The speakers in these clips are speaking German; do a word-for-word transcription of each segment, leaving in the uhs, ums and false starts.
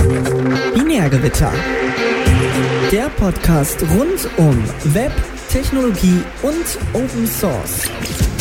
Binärgewitter. Der Podcast rund um Web, Technologie und Open Source.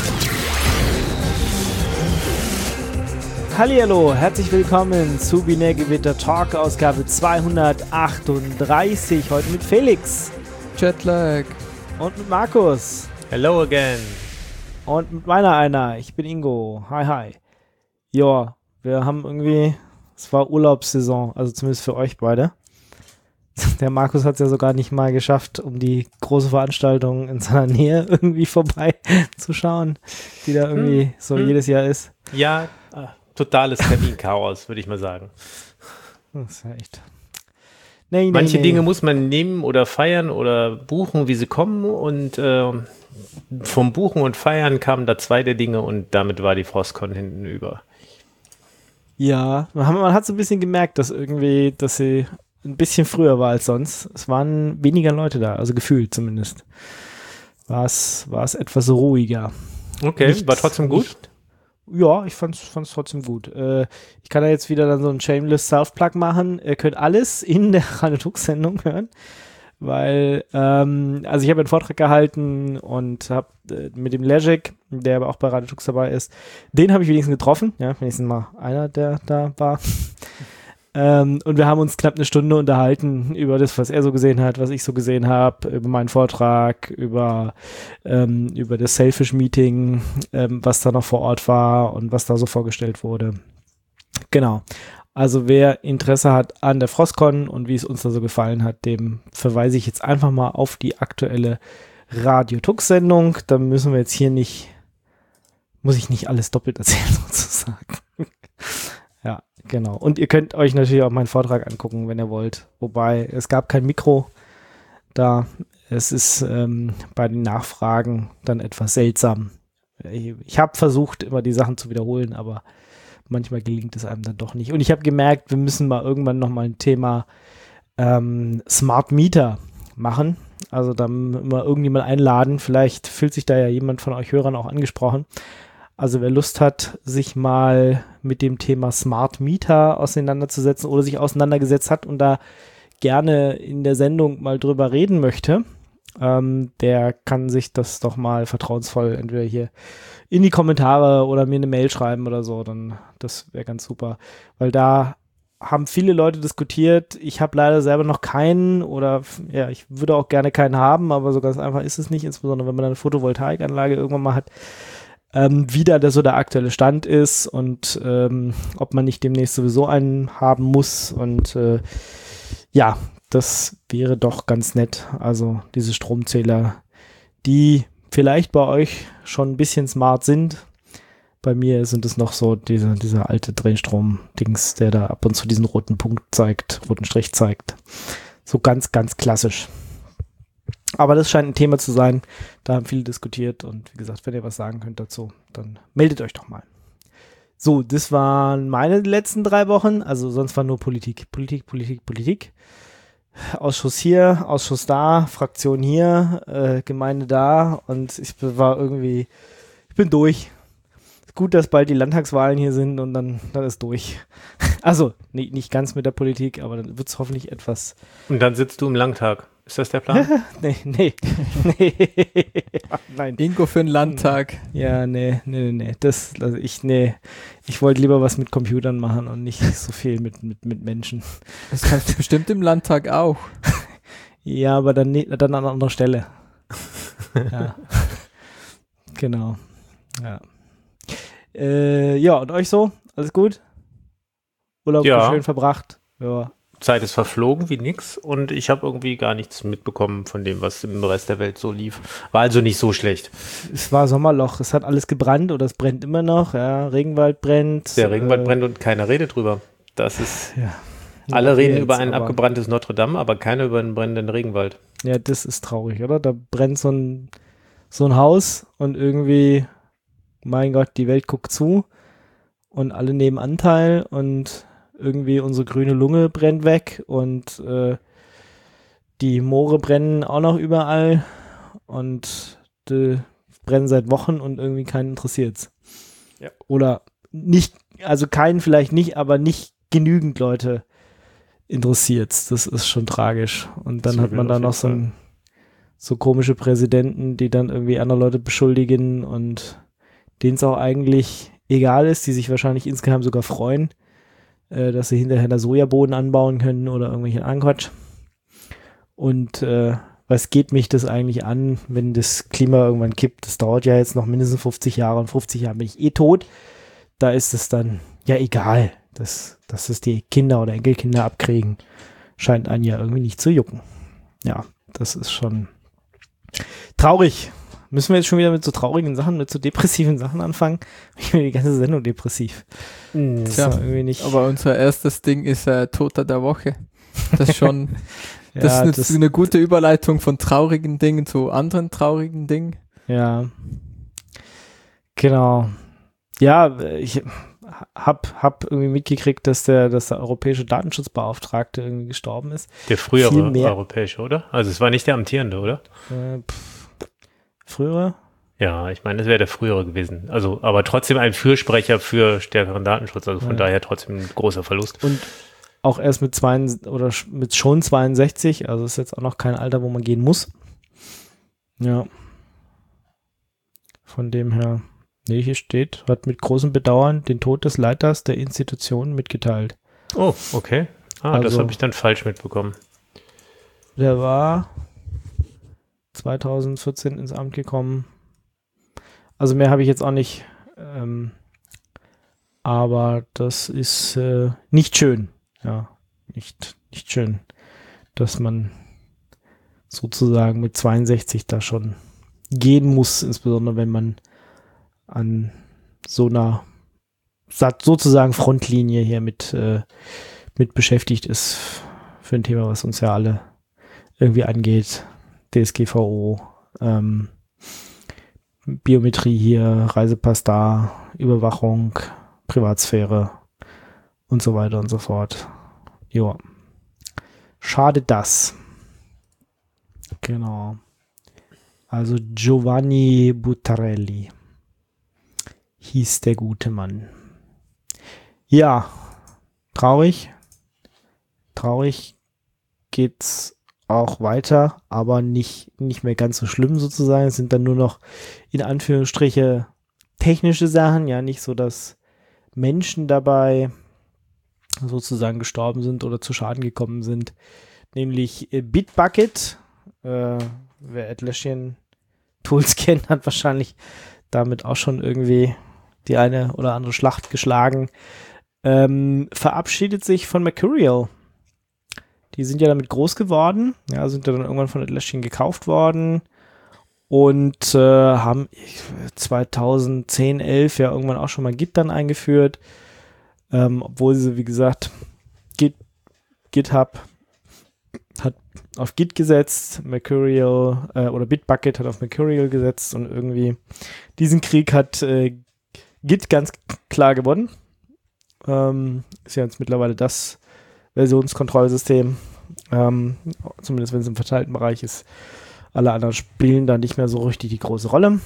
Hallihallo, herzlich willkommen zu Binärgewitter Talk, Ausgabe zweihundertachtunddreißig. Heute mit Felix. Jetlag. Und mit Markus. Hello again. Und mit meiner einer. Ich bin Ingo. Hi, hi. Ja, wir haben irgendwie, es war Urlaubssaison, also zumindest für euch beide. Der Markus hat es ja sogar nicht mal geschafft, um die große Veranstaltung in seiner Nähe irgendwie vorbei zu schauen, die da irgendwie hm. so hm. jedes Jahr ist. Ja, äh, totales Terminchaos, würde ich mal sagen. Das ist ja echt... Nee, Manche nee, nee. Dinge muss man nehmen oder feiern oder buchen, wie sie kommen, und äh, vom Buchen und Feiern kamen da zweite Dinge und damit war die Frostcon hinten über. Ja, man, man hat so ein bisschen gemerkt, dass irgendwie, dass sie ein bisschen früher war als sonst. Es waren weniger Leute da, also gefühlt zumindest. War es, war es etwas ruhiger. Okay, nicht, war trotzdem gut? Nicht, ja, ich fand es trotzdem gut. Äh, ich kann da jetzt wieder dann so einen Shameless Self-Plug machen. Ihr könnt alles in der Radio Tux-Sendung hören, weil, ähm, also ich habe einen Vortrag gehalten und habe äh, mit dem Legic, der aber auch bei Radio Tux dabei ist, den habe ich wenigstens getroffen. Ja, wenigstens mal einer, der da war. Ähm, und wir haben uns knapp eine Stunde unterhalten über das, was er so gesehen hat, was ich so gesehen habe, über meinen Vortrag, über, ähm, über das Selfish-Meeting, ähm, was da noch vor Ort war und was da so vorgestellt wurde. Genau. Also wer Interesse hat an der Frostcon und wie es uns da so gefallen hat, dem verweise ich jetzt einfach mal auf die aktuelle Radio Tux-Sendung. Da müssen wir jetzt hier nicht, muss ich nicht alles doppelt erzählen sozusagen. Ja, genau. Und ihr könnt euch natürlich auch meinen Vortrag angucken, wenn ihr wollt. Wobei, es gab kein Mikro da. Es ist ähm, bei den Nachfragen dann etwas seltsam. Ich, ich habe versucht, immer die Sachen zu wiederholen, aber manchmal gelingt es einem dann doch nicht. Und ich habe gemerkt, wir müssen mal irgendwann nochmal ein Thema ähm, Smart Meter machen. Also dann mal irgendjemand einladen. Vielleicht fühlt sich da ja jemand von euch Hörern auch angesprochen. Also wer Lust hat, sich mal mit dem Thema Smart Meter auseinanderzusetzen oder sich auseinandergesetzt hat und da gerne in der Sendung mal drüber reden möchte, ähm, der kann sich das doch mal vertrauensvoll entweder hier in die Kommentare oder mir eine Mail schreiben oder so, dann das wäre ganz super, weil da haben viele Leute diskutiert. Ich habe leider selber noch keinen oder ja, ich würde auch gerne keinen haben, aber so ganz einfach ist es nicht, insbesondere wenn man eine Photovoltaikanlage irgendwann mal hat. Ähm, wie da der, so der aktuelle Stand ist und ähm, ob man nicht demnächst sowieso einen haben muss und äh, ja, das wäre doch ganz nett. Also diese Stromzähler, die vielleicht bei euch schon ein bisschen smart sind. Bei mir sind es noch so diese, dieser alte Drehstrom-Dings, der da ab und zu diesen roten Punkt zeigt, roten Strich zeigt. So ganz, ganz klassisch. Aber das scheint ein Thema zu sein, da haben viele diskutiert und wie gesagt, wenn ihr was sagen könnt dazu, dann meldet euch doch mal. So, das waren meine letzten drei Wochen, also sonst war nur Politik, Politik, Politik, Politik. Ausschuss hier, Ausschuss da, Fraktion hier, äh, Gemeinde da und ich war irgendwie, ich bin durch. Gut, dass bald die Landtagswahlen hier sind und dann, dann ist durch. Also, nee, nicht ganz mit der Politik, aber dann wird es hoffentlich etwas. Und dann sitzt du im Landtag. Ist das der Plan? nee, nee, nee. Nein. Ingo für den Landtag. Ja, nee, nee, nee. Das, also ich, nee. Ich wollte lieber was mit Computern machen und nicht so viel mit, mit, mit Menschen. Das kannst du bestimmt im Landtag auch. Ja, aber dann, dann an anderer Stelle. Ja. Genau. Ja. Äh, ja, und euch so? Alles gut? Urlaub ja. schön verbracht? Ja. Zeit ist verflogen wie nix und ich habe irgendwie gar nichts mitbekommen von dem, was im Rest der Welt so lief. War also nicht so schlecht. Es war Sommerloch, es hat alles gebrannt oder es brennt immer noch, ja, Regenwald brennt. Der Regenwald äh, brennt und keiner redet drüber. Das ist, ja. alle Ja, reden jetzt, über ein aber, abgebranntes Notre Dame, aber keiner über einen brennenden Regenwald. Ja, das ist traurig, oder? Da brennt so ein, so ein Haus und irgendwie, mein Gott, die Welt guckt zu und alle nehmen Anteil und irgendwie unsere grüne Lunge brennt weg und äh, die Moore brennen auch noch überall und die brennen seit Wochen und irgendwie keinen interessiert's. Ja. Oder nicht, also keinen vielleicht nicht, aber nicht genügend Leute interessiert. Das ist schon tragisch. Und dann Das hat man auf da jeden noch so, Fall. ein, so komische Präsidenten, die dann irgendwie andere Leute beschuldigen und denen es auch eigentlich egal ist, die sich wahrscheinlich insgeheim sogar freuen, äh, dass sie hinterher da Sojabohnen anbauen können oder irgendwelchen Anquatsch. Und äh, was geht mich das eigentlich an, wenn das Klima irgendwann kippt? Das dauert ja jetzt noch mindestens fünfzig Jahre und fünfzig Jahre bin ich eh tot. Da ist es dann ja egal, dass, dass es die Kinder oder Enkelkinder abkriegen. Scheint einen ja irgendwie nicht zu jucken. Ja, das ist schon traurig. Müssen wir jetzt schon wieder mit so traurigen Sachen, mit so depressiven Sachen anfangen? Ich bin die ganze Sendung depressiv. Das Tja, ist doch irgendwie nicht. Aber unser erstes Ding ist äh, Toter der Woche. Das ist schon, das ja, ist das, eine, eine gute Überleitung von traurigen Dingen zu anderen traurigen Dingen. ja. Genau. Ja, ich hab, hab irgendwie mitgekriegt, dass der, dass der europäische Datenschutzbeauftragte irgendwie gestorben ist. Der frühere Viel mehr- europäische, oder? Also es war nicht der amtierende, oder? Äh, pff, frühere? Ja, ich meine, es wäre der frühere gewesen. Also, aber trotzdem ein Fürsprecher für stärkeren Datenschutz. Also von Ja. daher trotzdem ein großer Verlust. Und auch erst mit zwei oder sch- mit schon zweiundsechzig, also ist jetzt auch noch kein Alter, wo man gehen muss. Ja. Von dem her, nee, hier steht, hat mit großem Bedauern den Tod des Leiters der Institution mitgeteilt. Oh, okay. Ah, das Also- habe ich dann falsch mitbekommen. Der war zweitausendvierzehn ins Amt gekommen. Also mehr habe ich jetzt auch nicht. Ähm, aber das ist äh, nicht schön. Ja, nicht, nicht schön, dass man sozusagen mit zweiundsechzig da schon gehen muss, insbesondere wenn man an so einer sa- sozusagen Frontlinie hier mit, äh, mit beschäftigt ist für ein Thema, was uns ja alle irgendwie angeht. D S G V O, ähm, Biometrie hier, Reisepass da, Überwachung, Privatsphäre und so weiter und so fort. Ja. Schade das. Genau. Also Giovanni Buttarelli hieß der gute Mann. Ja, traurig. Traurig geht's auch weiter, aber nicht, nicht mehr ganz so schlimm sozusagen. Es sind dann nur noch in Anführungsstriche technische Sachen, ja, nicht so, dass Menschen dabei sozusagen gestorben sind oder zu Schaden gekommen sind. Nämlich äh, Bitbucket, äh, wer Atlassian Tools kennt, hat wahrscheinlich damit auch schon irgendwie die eine oder andere Schlacht geschlagen, ähm, verabschiedet sich von Mercurial. Die sind ja damit groß geworden, ja, sind ja dann irgendwann von Atlassian gekauft worden und äh, haben zweitausendzehn, elf ja irgendwann auch schon mal Git dann eingeführt, ähm, obwohl sie, wie gesagt, Git, GitHub hat auf Git gesetzt, Mercurial äh, oder Bitbucket hat auf Mercurial gesetzt und irgendwie diesen Krieg hat äh, Git ganz klar gewonnen. Ähm, ist ja jetzt mittlerweile das Versionskontrollsystem, ähm, zumindest wenn es im verteilten Bereich ist. Alle anderen spielen da nicht mehr so richtig die große Rolle.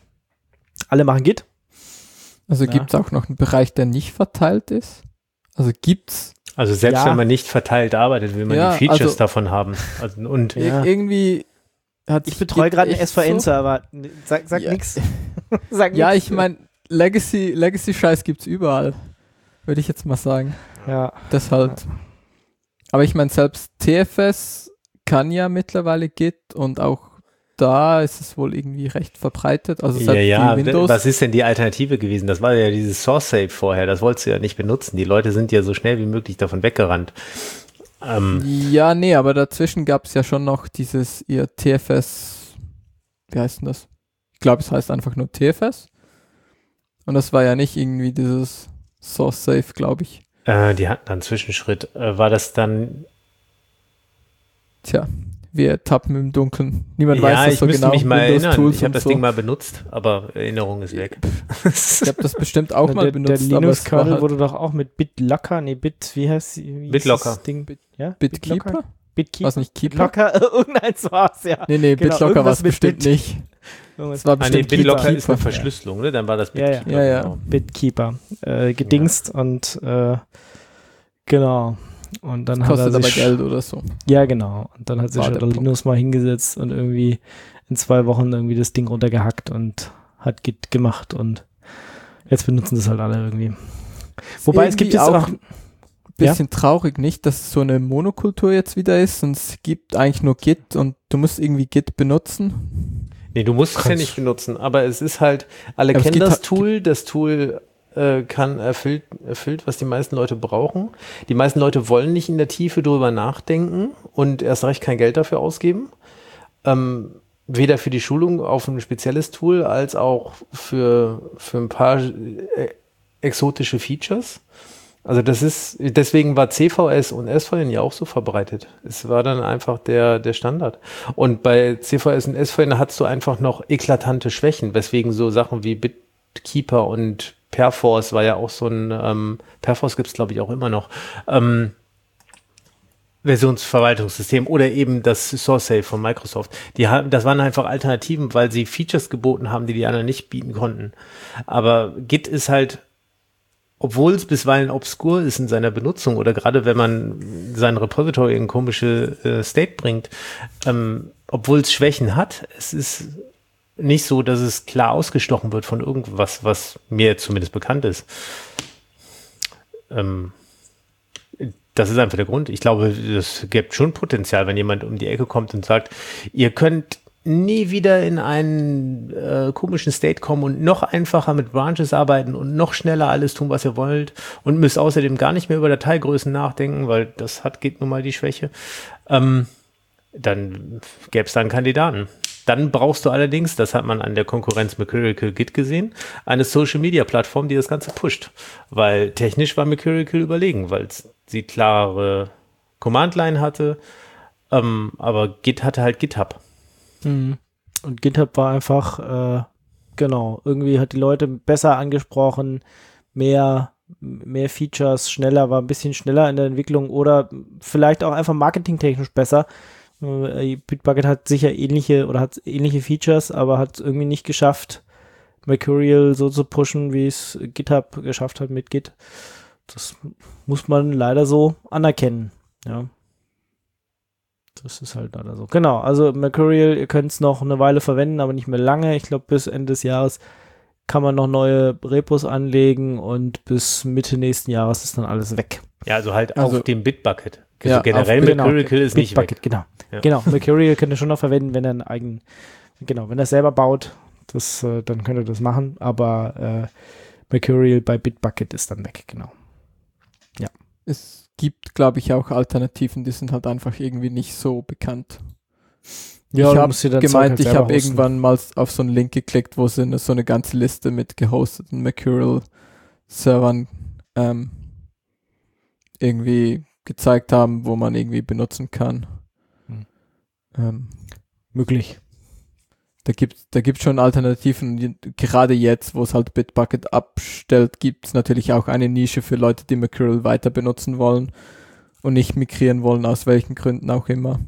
Alle machen Git. Also Ja. gibt es auch noch einen Bereich, der nicht verteilt ist? Also gibt's Also selbst Ja. wenn man nicht verteilt arbeitet, will man Ja, die Features also- davon haben. Also, und Ja. ir- irgendwie hat Ich betreue gerade einen S V N-Server. Sag, sag Ja. nix. Sag Ja, nix. ich meine, Legacy, Legacy-Scheiß gibt's überall, würde ich jetzt mal sagen. Ja, Das halt. Aber ich meine, selbst T F S kann ja mittlerweile Git und auch da ist es wohl irgendwie recht verbreitet. Also ja, selbst ja, die Windows. was ist denn die Alternative gewesen? Das war ja dieses Source Safe vorher, das wolltest du ja nicht benutzen. Die Leute sind ja so schnell wie möglich davon weggerannt. Ähm, Ja, nee, aber dazwischen gab es ja schon noch dieses ihr T F S, wie heißt denn das? Ich glaube, es heißt einfach nur T F S. Und das war ja nicht irgendwie dieses Source Safe, glaube ich. äh, die hatten dann einen Zwischenschritt. Äh, war das dann Tja, wir tappen im Dunkeln. Niemand ja, weiß das ich so müsste genau. mich mal Windows erinnern. Tools Ich habe und das so. Ding mal benutzt, aber Erinnerung ist weg. Ich habe das bestimmt auch der, mal benutzt, der aber es war Linux-Kernel halt wurde doch auch mit BitLocker, nee, Bit, wie heißt sie? Wie hieß BitLocker. das Ding? Bit- ja? BitKeeper? BitKeeper? Was nicht Keeper? BitLocker, irgendeins war's, ja. Nee, nee, Genau, BitLocker war irgendwas es mit bestimmt Bit. nicht. Irgendwas Es war Ah, nee, bestimmt BitLocker Keeper. ist eine Verschlüsselung, ne? Dann war das Ja, ja. BitKeeper. Ja, ja. genau. BitKeeper äh, gedingst und äh, genau. Und dann Das hat er kostet aber sich, Geld oder so. ja genau, und dann hat sich War der Linus mal hingesetzt und irgendwie in zwei Wochen irgendwie das Ding runtergehackt und hat Git gemacht und jetzt benutzen das halt alle irgendwie. Wobei es gibt jetzt auch bisschen ja? traurig, nicht, dass es so eine Monokultur jetzt wieder ist und es gibt eigentlich nur Git und du musst irgendwie Git benutzen. Nee, du musst es ja nicht benutzen, aber es ist halt, alle aber kennen das halt Tool, das Tool äh, kann erfüllt, erfüllt, was die meisten Leute brauchen. Die meisten Leute wollen nicht in der Tiefe drüber nachdenken und erst recht kein Geld dafür ausgeben. Ähm, weder für die Schulung auf ein spezielles Tool, als auch für, für ein paar äh, exotische Features. Also das ist, deswegen war C V S und S V N ja auch so verbreitet. Es war dann einfach der, der Standard. Und bei C V S und S V N hattest du einfach noch eklatante Schwächen, weswegen so Sachen wie Bitkeeper und Perforce war ja auch so ein, ähm, Perforce gibt es glaube ich auch immer noch, ähm, Versionsverwaltungssystem oder eben das SourceSafe von Microsoft. Die haben, das waren einfach Alternativen, weil sie Features geboten haben, die die anderen nicht bieten konnten. Aber Git ist halt, obwohl es bisweilen obskur ist in seiner Benutzung oder gerade wenn man sein Repository in komische äh, State bringt, ähm, obwohl es Schwächen hat, es ist nicht so, dass es klar ausgestochen wird von irgendwas, was mir zumindest bekannt ist. Ähm, das ist einfach der Grund. Ich glaube, es gibt schon Potenzial, wenn jemand um die Ecke kommt und sagt, ihr könnt nie wieder in einen äh, komischen State kommen und noch einfacher mit Branches arbeiten und noch schneller alles tun, was ihr wollt und müsst außerdem gar nicht mehr über Dateigrößen nachdenken, weil das hat geht nun mal die Schwäche, ähm, dann gäbe es da einen Kandidaten. Dann brauchst du allerdings, das hat man an der Konkurrenz Mercurial Git gesehen, eine Social-Media-Plattform, die das Ganze pusht, weil technisch war Mercurial überlegen, weil sie klare Command-Line hatte, ähm, aber Git hatte halt GitHub. Und GitHub war einfach, äh, genau, irgendwie hat die Leute besser angesprochen, mehr, mehr Features, schneller, war ein bisschen schneller in der Entwicklung oder vielleicht auch einfach marketingtechnisch besser. Äh, Bitbucket hat sicher ähnliche oder hat ähnliche Features, aber hat es irgendwie nicht geschafft, Mercurial so zu pushen, wie es GitHub geschafft hat mit Git. Das muss man leider so anerkennen, ja. Das ist halt leider so. Genau, also Mercurial, ihr könnt es noch eine Weile verwenden, aber nicht mehr lange. Ich glaube, bis Ende des Jahres kann man noch neue Repos anlegen und bis Mitte nächsten Jahres ist dann alles weg. Ja, also halt also, auf dem Bitbucket. Ja, also generell Mercurial genau, ist nicht Bitbucket, weg. Genau, ja. genau. Mercurial könnt ihr schon noch verwenden, wenn er einen eigenen, genau, wenn er selber baut, das, äh, dann könnt ihr das machen, aber äh, Mercurial bei Bitbucket ist dann weg, genau. Ja. Es gibt, glaube ich, auch Alternativen, die sind halt einfach irgendwie nicht so bekannt. Ja, ich habe gemeint, halt ich habe hosten. irgendwann mal auf so einen Link geklickt, wo sie eine, so eine ganze Liste mit gehosteten Mercurial-Servern ähm, irgendwie gezeigt haben, wo man irgendwie benutzen kann. Hm. Ähm, Möglich. Da gibt es da gibt's schon Alternativen. Gerade jetzt, wo es halt Bitbucket abstellt, gibt es natürlich auch eine Nische für Leute, die Mercurial weiter benutzen wollen und nicht migrieren wollen, aus welchen Gründen auch immer.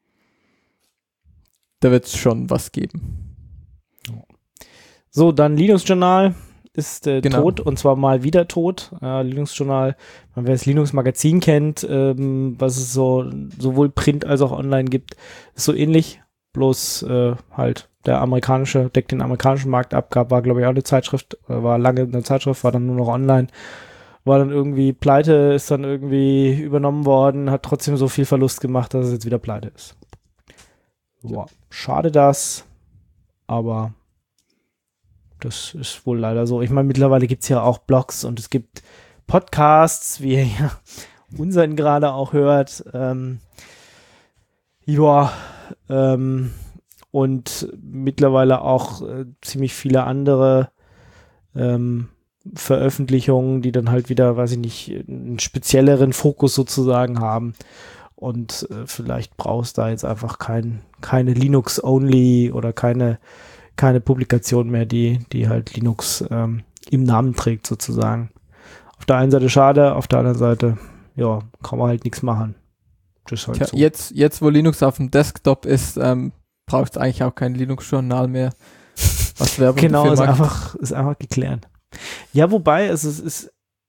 Da wird es schon was geben. So, dann Linux-Journal ist äh, Genau. tot und zwar mal wieder tot. Äh, Linux-Journal, wer das Linux-Magazin kennt, ähm, was es so sowohl print als auch online gibt, ist so ähnlich, bloß äh, halt der amerikanische, deckt den amerikanischen Markt ab, gab, war glaube ich auch eine Zeitschrift, war lange eine Zeitschrift, war dann nur noch online, war dann irgendwie pleite, ist dann irgendwie übernommen worden, hat trotzdem so viel Verlust gemacht, dass es jetzt wieder pleite ist. Wow. Schade das, aber das ist wohl leider so. Ich meine, mittlerweile gibt es ja auch Blogs und es gibt Podcasts, wie ihr ja unseren gerade auch hört. Ähm, ja, ähm, und mittlerweile auch äh, ziemlich viele andere ähm, Veröffentlichungen, die dann halt wieder, weiß ich nicht, einen spezielleren Fokus sozusagen haben. Und äh, vielleicht brauchst du da jetzt einfach kein, keine Linux-only oder keine, keine Publikation mehr, die, die halt Linux ähm, im Namen trägt sozusagen. Auf der einen Seite schade, auf der anderen Seite, ja, kann man halt nichts machen. Das ist halt Tja, so. jetzt, jetzt, wo Linux auf dem Desktop ist, ähm, braucht es eigentlich auch kein Linux-Journal mehr. Was Werbung Genau, dafür ist macht. einfach, ist einfach geklärt. Ja, wobei, es ist, ist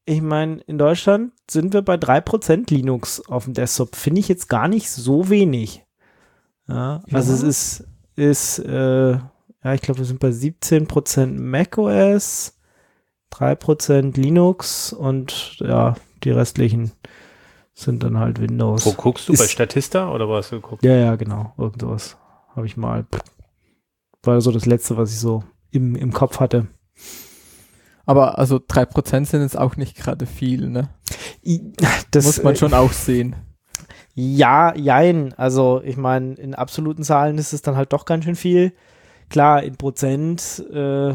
ich meine, in Deutschland sind wir bei drei Prozent Linux auf dem Desktop. Finde ich jetzt gar nicht so wenig. Ja, also ja. es ist, ist äh, ja, ich glaube, wir sind bei siebzehn Prozent macOS, drei Prozent Linux und ja, die restlichen sind dann halt Windows. Wo guckst du? Ist, bei Statista oder was hast du geguckt? Ja, ja, genau. Irgend sowas habe ich mal. War so das Letzte, was ich so im, im Kopf hatte. Aber also drei Prozent sind jetzt auch nicht gerade viel, ne? Das muss man schon auch sehen. Ja, jein. Also ich meine, in absoluten Zahlen ist es dann halt doch ganz schön viel. Klar, in Prozent, äh,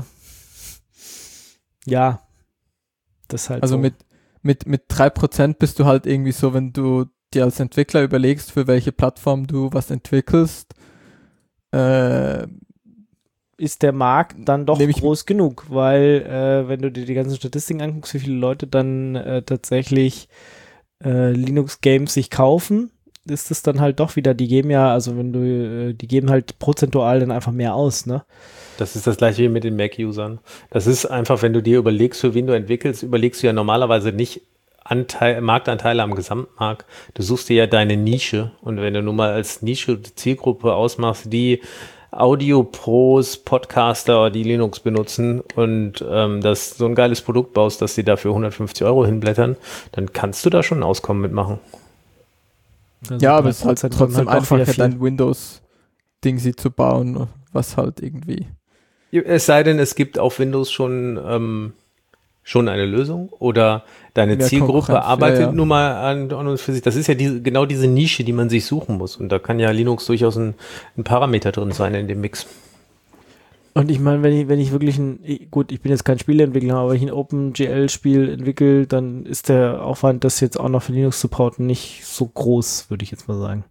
ja, das halt Also so. mit, mit, mit drei Prozent bist du halt irgendwie so, wenn du dir als Entwickler überlegst, für welche Plattform du was entwickelst, äh, ist der Markt dann doch groß genug, weil äh, wenn du dir die ganzen Statistiken anguckst, wie viele Leute dann äh, tatsächlich äh, Linux-Games sich kaufen, ist es dann halt doch wieder, die geben ja, also wenn du, äh, die geben halt prozentual dann einfach mehr aus, ne? Das ist das gleiche wie mit den Mac-Usern. Das ist einfach, wenn du dir überlegst, für wen du entwickelst, überlegst du ja normalerweise nicht Anteil, Marktanteile am Gesamtmarkt. Du suchst dir ja deine Nische und wenn du nun mal als Nische die Zielgruppe ausmachst, die Audio-Pros, Podcaster, die Linux benutzen und ähm, das so ein geiles Produkt baust, dass die dafür hundertfünfzig Euro hinblättern, dann kannst du da schon ein Auskommen mitmachen. Also ja, aber es ist halt trotzdem halt einfacher, dein Windows-Ding sie zu bauen, was halt irgendwie... Es sei denn, es gibt auf Windows schon ähm, schon eine Lösung oder deine Mehr Zielgruppe arbeitet ja, ja. nur mal an, an und für sich. Das ist ja diese, genau diese Nische, die man sich suchen muss. Und da kann ja Linux durchaus ein, ein Parameter drin sein in dem Mix. Und ich meine, wenn ich, wenn ich wirklich ein, gut, ich bin jetzt kein Spieleentwickler, aber wenn ich ein OpenGL-Spiel entwickle, dann ist der Aufwand, das jetzt auch noch für Linux zu porten, nicht so groß, würde ich jetzt mal sagen.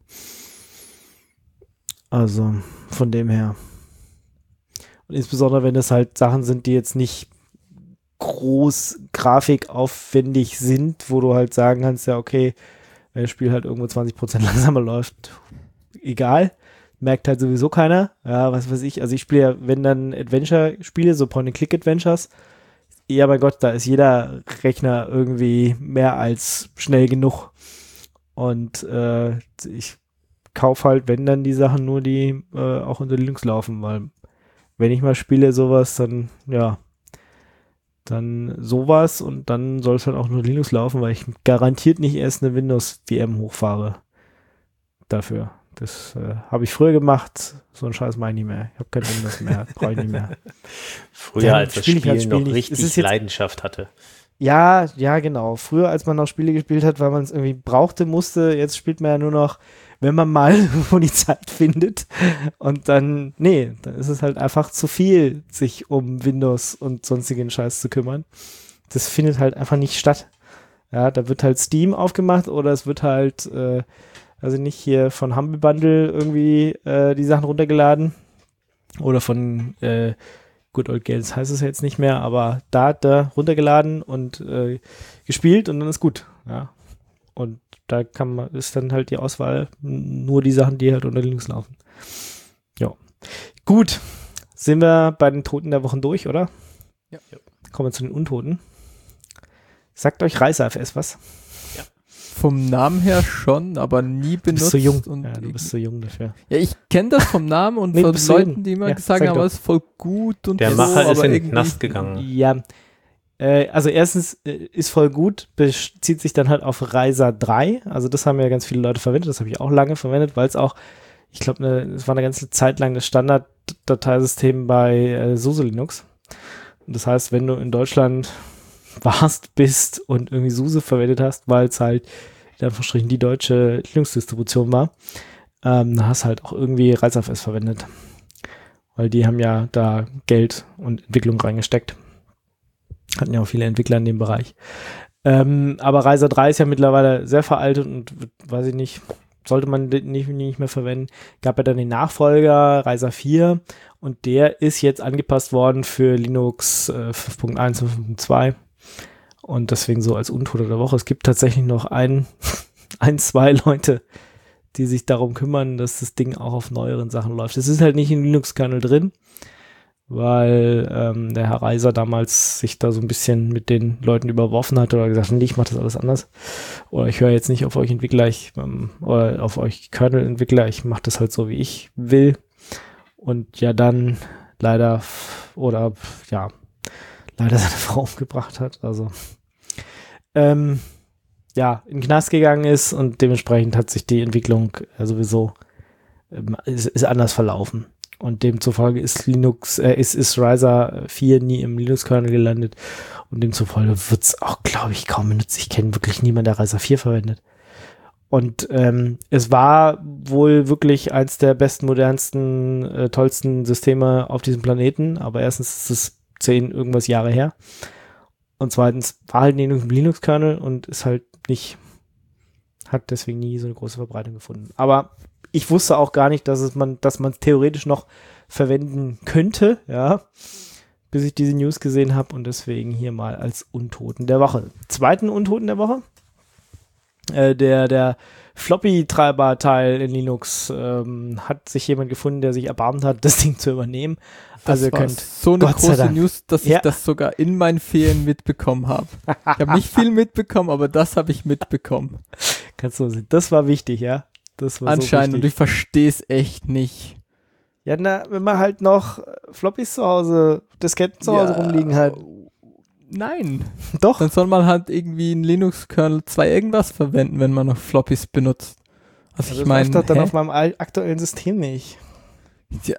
Also, von dem her. Und insbesondere, wenn es halt Sachen sind, die jetzt nicht groß grafikaufwendig sind, wo du halt sagen kannst, ja, okay, wenn das Spiel halt irgendwo zwanzig Prozent langsamer läuft, egal, merkt halt sowieso keiner. Ja, was weiß ich, also ich spiele ja, wenn dann Adventure-Spiele, so Point-and-Click-Adventures, ja, mein Gott, da ist jeder Rechner irgendwie mehr als schnell genug. Und äh, ich kaufe halt, wenn dann die Sachen nur, die äh, auch unter Linux laufen, weil wenn ich mal spiele sowas, dann, ja, dann sowas und dann soll es halt auch nur Linux laufen, weil ich garantiert nicht erst eine Windows-V M hochfahre dafür. Das äh, habe ich früher gemacht, so einen Scheiß mache ich nicht mehr. Ich habe kein Windows mehr, brauche ich nicht mehr. Früher, dann als das Spiel, Spiel noch nicht. richtig jetzt, Leidenschaft hatte. Ja, ja, genau. Früher, als man noch Spiele gespielt hat, weil man es irgendwie brauchte, musste, jetzt spielt man ja nur noch, wenn man mal wo die Zeit findet. Und dann, nee, dann ist es halt einfach zu viel, sich um Windows und sonstigen Scheiß zu kümmern. Das findet halt einfach nicht statt. Ja, da wird halt Steam aufgemacht oder es wird halt, äh, also nicht hier von Humble Bundle irgendwie äh, die Sachen runtergeladen. Oder von äh, Good Old Games heißt es jetzt nicht mehr, aber da, da runtergeladen und äh, gespielt und dann ist gut. Ja. Und da kann man, ist dann halt die Auswahl nur die Sachen, die halt unter Linux laufen. Ja. Gut. Sind wir bei den Toten der Wochen durch, oder? Ja. Kommen wir zu den Untoten. Sagt euch ReiseFS was? Ja. Vom Namen her schon, aber nie benutzt. Du bist so jung. Und ja, du bist so jung dafür. Ja, ich kenne das vom Namen und nee, von Leuten, jung. die immer ja, gesagt haben, es ist voll gut. Und der so, Macher ist aber in den irgendwie Knast gegangen. Ja, äh, also erstens äh, ist voll gut, bezieht sich dann halt auf Reiser drei. Also das haben ja ganz viele Leute verwendet. Das habe ich auch lange verwendet, weil es auch, ich glaube, ne, es war eine ganze Zeit lang das Standard-Dateisystem bei äh, SUSE Linux. Und das heißt, wenn du in Deutschland warst, bist und irgendwie SUSE verwendet hast, weil es halt in Anführungsstrichen die deutsche Linux-Distribution war, ähm, dann hast du halt auch irgendwie ReiseFS verwendet. Weil die haben ja da Geld und Entwicklung reingesteckt. Hatten ja auch viele Entwickler in dem Bereich. Ähm, aber Reiser drei ist ja mittlerweile sehr veraltet und weiß ich nicht, sollte man nicht, nicht mehr verwenden. Gab ja dann den Nachfolger, Reiser vier, und der ist jetzt angepasst worden für Linux äh, fünf Punkt eins und fünf Punkt zwei. Und deswegen so als Untote der Woche. Es gibt tatsächlich noch ein, ein, zwei Leute, die sich darum kümmern, dass das Ding auch auf neueren Sachen läuft. Es ist halt nicht im Linux-Kernel drin, weil ähm, der Herr Reiser damals sich da so ein bisschen mit den Leuten überworfen hat oder gesagt, nee, ich mache das alles anders. Oder ich höre jetzt nicht auf euch Entwickler, ich, ähm, oder auf euch Kernel-Entwickler, ich mache das halt so, wie ich will. Und ja dann leider, oder ja, leider seine Frau umgebracht hat. Also ähm, ja, in den Knast gegangen ist und dementsprechend hat sich die Entwicklung äh, sowieso ähm, ist, ist anders verlaufen. Und demzufolge ist Linux, äh, ist, ist Riser vier nie im Linux-Kernel gelandet. Und demzufolge wird es auch, glaube ich, kaum benutzt. Ich kenne wirklich niemanden, der Riser vier verwendet. Und ähm, es war wohl wirklich eins der besten, modernsten, äh, tollsten Systeme auf diesem Planeten. Aber erstens ist es zehn irgendwas Jahre her. Und zweitens war halt nie im Linux-Kernel und ist halt nicht, hat deswegen nie so eine große Verbreitung gefunden. Aber ich wusste auch gar nicht, dass es man, dass man es theoretisch noch verwenden könnte, ja, bis ich diese News gesehen habe und deswegen hier mal als Untoten der Woche. Zweiten Untoten der Woche, äh, der, der Floppy-Treiber-Teil in Linux, ähm, hat sich jemand gefunden, der sich erbarmt hat, das Ding zu übernehmen. Das also ihr war könnt so eine Gott sei große Dank. News, dass Ja. ich das sogar in meinen Ferien mitbekommen habe. Ich habe nicht viel mitbekommen, aber das habe ich mitbekommen. Kannst du sehen. Das war wichtig, ja. Das war Anscheinend, so und wichtig. ich verstehe es echt nicht. Ja, na, wenn man halt noch Floppies zu Hause, Disketten zu Hause Ja, rumliegen hat. Nein. Doch. Dann soll man halt irgendwie in Linux-Kernel zwei irgendwas verwenden, wenn man noch Floppies benutzt. Also Also ich meine, das läuft doch dann hä? auf meinem al- aktuellen System nicht. Ja.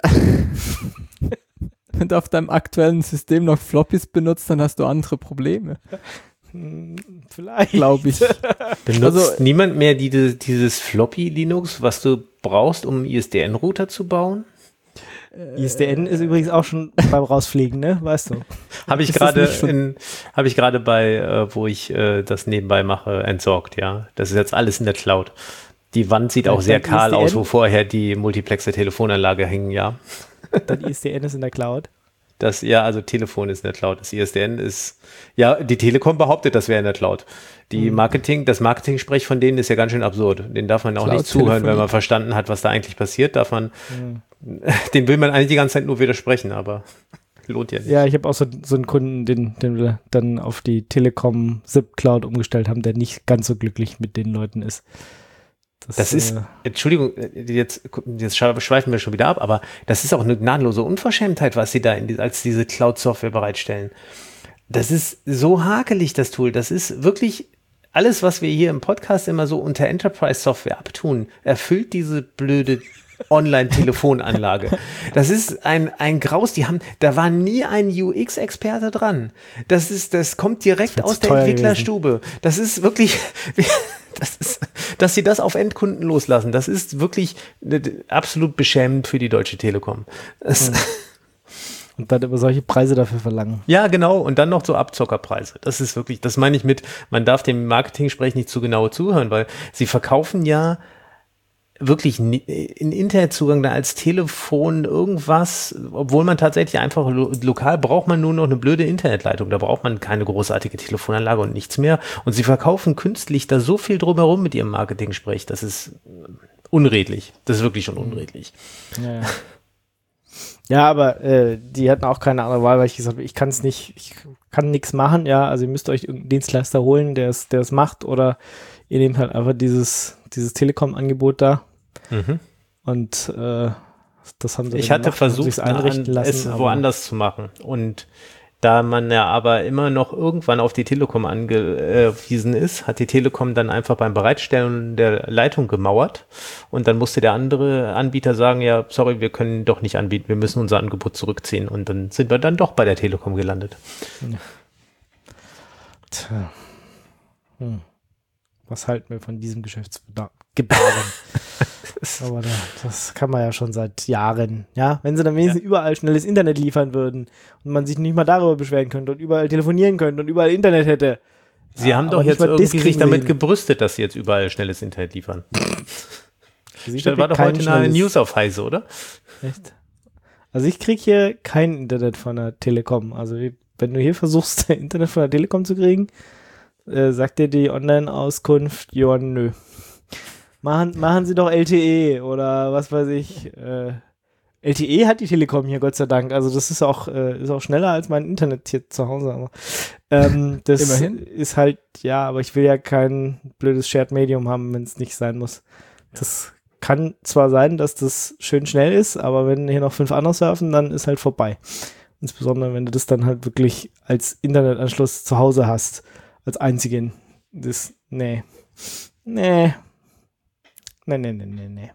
Wenn du auf deinem aktuellen System noch Floppies benutzt, dann hast du andere Probleme, Hm, vielleicht. glaube ich. Benutzt Also- niemand mehr die, dieses Floppy Linux, was du brauchst, um einen I S D N-Router zu bauen? I S D N ist übrigens auch schon beim Rausfliegen, ne? Weißt du. Habe ich Ist das gerade nicht schon- in, habe ich gerade bei, äh, wo ich äh, das nebenbei mache, entsorgt, ja. Das ist jetzt alles in der Cloud. Die Wand sieht Ja, auch sehr dann kahl I S D N? aus, wo vorher die multiplexe Telefonanlage hängen, ja. Dann I S D N ist in der Cloud. Das, ja, also Telefon ist in der Cloud. Das I S D N ist, ja, die Telekom behauptet, das wäre in der Cloud. Die Mhm. Marketing, das Marketing-Sprech von denen ist ja ganz schön absurd. Den darf man auch nicht zuhören, Cloud-Telefonie. wenn man verstanden hat, was da eigentlich passiert. Darf man, Mhm. dem will man eigentlich die ganze Zeit nur widersprechen, aber lohnt ja nicht. Ja, ich habe auch so, so einen Kunden, den, den wir dann auf die Telekom S I P Cloud umgestellt haben, der nicht ganz so glücklich mit den Leuten ist. Das ist, äh, Entschuldigung, jetzt, jetzt schweifen wir schon wieder ab, aber das ist auch eine gnadenlose Unverschämtheit, was sie da in die, als diese Cloud-Software bereitstellen. Das ist so hakelig, das Tool. Das ist wirklich alles, was wir hier im Podcast immer so unter Enterprise-Software abtun, erfüllt diese blöde Online-Telefonanlage. Das ist ein, ein Graus, die haben, da war nie ein U X-Experte dran. Das ist, das kommt direkt Das aus wird der teuer Entwicklerstube. Das ist wirklich, das ist, dass sie das auf Endkunden loslassen, das ist wirklich absolut beschämend für die Deutsche Telekom. Das, Ja. Und dann immer solche Preise dafür verlangen. ja, genau. Und dann noch so Abzockerpreise. Das ist wirklich, das meine ich mit, man darf dem Marketing-Sprech nicht zu genau zuhören, weil sie verkaufen ja wirklich ni- einen Internetzugang da als Telefon irgendwas, obwohl man tatsächlich einfach lo lokal braucht man nur noch eine blöde Internetleitung. Da braucht man keine großartige Telefonanlage und nichts mehr. Und sie verkaufen künstlich da so viel drumherum mit ihrem Marketing-Sprech. Das ist unredlich. Das ist wirklich schon unredlich. Ja, ja. Ja, aber äh, die hatten auch keine andere Wahl, weil ich gesagt habe, ich kann es nicht, ich kann nichts machen, ja, also ihr müsst euch irgendeinen Dienstleister holen, der es der es macht, oder ihr nehmt halt einfach dieses, dieses Telekom-Angebot da Mhm. und äh, das haben sie Ich dann hatte gemacht, haben versucht, sich's einrichten an, lassen, es aber- woanders zu machen. Und da man ja aber immer noch irgendwann auf die Telekom angewiesen ist, hat die Telekom dann einfach beim Bereitstellen der Leitung gemauert. Und dann musste der andere Anbieter sagen, ja, sorry, wir können doch nicht anbieten, wir müssen unser Angebot zurückziehen. Und dann sind wir dann doch bei der Telekom gelandet. Tja. Hm. Was halten wir von diesem Geschäftsgebaren? Aber da, das kann man ja schon seit Jahren. Ja, wenn sie dann wenigstens überall schnelles Internet liefern würden und man sich nicht mal darüber beschweren könnte und überall telefonieren könnte und überall Internet hätte. Sie Ja, haben aber doch nicht jetzt mal das irgendwie sich kriegen sie damit hin. gebrüstet, dass sie jetzt überall schnelles Internet liefern. Also ich Das hab war hier doch kein heute eine schnelles- News auf Heise, oder? Echt? Also ich kriege hier kein Internet von der Telekom. Also wie- wenn du hier versuchst, Internet von der Telekom zu kriegen, äh, sagt dir die Online-Auskunft, ja, nö. Machen, machen Sie doch L T E oder was weiß ich, äh, L T E hat die Telekom hier, Gott sei Dank. Also das ist auch, äh, ist auch schneller als mein Internet hier zu Hause. Aber, ähm, das Immerhin. ist halt, ja, aber ich will ja kein blödes Shared Medium haben, wenn es nicht sein muss. Das kann zwar sein, dass das schön schnell ist, aber wenn hier noch fünf andere surfen, dann ist halt vorbei. Insbesondere, wenn du das dann halt wirklich als Internetanschluss zu Hause hast, als einzigen. Das, nee. Nee. Nee, nee, nee, nee, nee.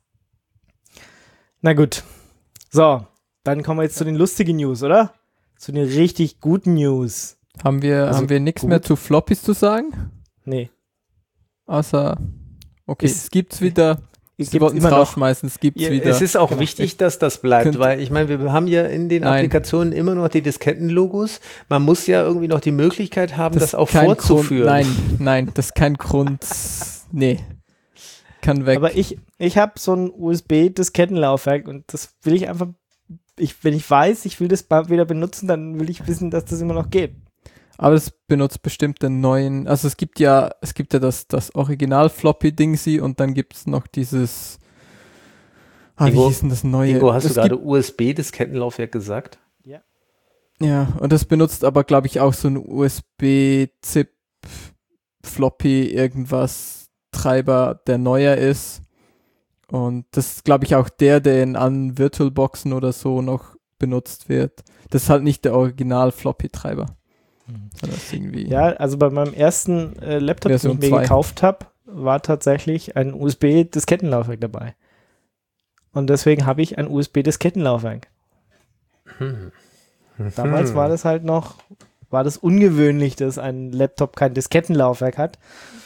Na gut. So, dann kommen wir jetzt zu den lustigen News, oder? Zu den richtig guten News. Haben wir, Also haben wir nichts gut. mehr zu Floppies zu sagen? Nee. Außer, okay, Es- es gibt's wieder. Es Sie gibt wollten es immer noch. rausschmeißen, es gibt's Ja, wieder. es ist auch wichtig, dass das bleibt, Könnt- weil ich meine, wir haben ja in den Nein. Applikationen immer noch die Diskettenlogos. Man muss ja irgendwie noch die Möglichkeit haben, das, ist auch kein vorzuführen. Grund, nein, nein, das ist kein Grund. Nee. Kann weg. Aber ich, ich habe so ein U S B-Diskettenlaufwerk und das will ich einfach, ich, wenn ich weiß, ich will das ba- wieder benutzen, dann will ich wissen, dass das immer noch geht. Aber es benutzt bestimmt den neuen, also es gibt ja, es gibt ja das, das Original-Floppy-Dingsy und dann gibt es noch dieses, ah, wie Ingo- hieß denn das neue? Ingo, hast du Es gerade U S B-Diskettenlaufwerk gesagt? Ja, und das benutzt aber, glaube ich, auch so ein U S B-Zip, Floppy, irgendwas, Treiber, der neuer ist. Und das ist, glaube ich, auch der, der in an VirtualBoxen oder so noch benutzt wird. Das ist halt nicht der Original-Floppy-Treiber. Sondern das ist irgendwie. Ja, also bei meinem ersten äh, Laptop, den Version ich mir zwei. gekauft habe, war tatsächlich ein U S B-Diskettenlaufwerk dabei. Und deswegen habe ich ein U S B-Diskettenlaufwerk. Hm. Damals Hm. war das halt noch, war das ungewöhnlich, dass ein Laptop kein Diskettenlaufwerk hat.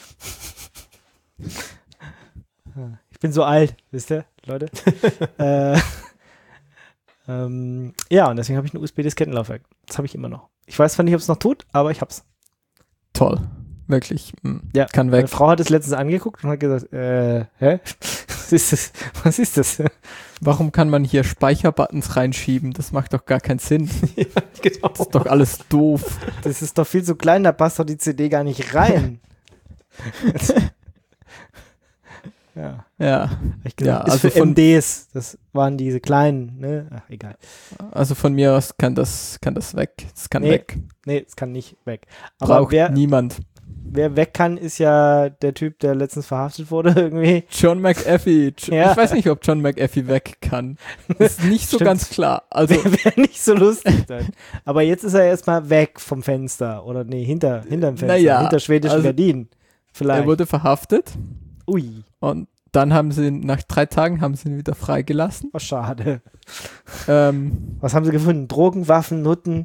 Ich bin so alt, wisst ihr, Leute? äh, ähm, ja, und deswegen habe ich ein U S B-Diskettenlaufwerk. Das habe ich immer noch. Ich weiß zwar nicht, ob es noch tut, aber ich hab's. Toll. Wirklich. mm, Ja, Kann meine weg. Frau hat es letztens angeguckt und hat gesagt, äh, hä? Was ist das? Was ist das? Warum kann man hier Speicherbuttons reinschieben? Das macht doch gar keinen Sinn. Ja, genau. Das ist doch alles doof. Das ist doch viel zu klein, da passt doch die C D gar nicht rein. Ja, Ja. ich glaube, Ja, ist also für von- M Ds, das waren diese kleinen, ne? Ach, egal. Also von mir aus kann das, kann das weg. Das kann Nee, weg. Nee, es kann nicht weg. Aber Braucht wer, niemand. wer weg kann, ist ja der Typ, der letztens verhaftet wurde irgendwie. John McAfee. Jo- Ja. Ich weiß nicht, ob John McAfee weg kann. Das ist nicht so Stimmt. ganz klar. Also Wäre nicht so lustig dann. Aber jetzt ist er erstmal weg vom Fenster. Oder nee, hinter, hinterm Fenster. Naja, hinter schwedischen also- Gardinen. Vielleicht. er wurde verhaftet Ui, und dann haben sie ihn, nach drei Tagen haben sie ihn wieder freigelassen. oh, schade. Ähm, Was haben sie gefunden? Drogen, Waffen, Nutten?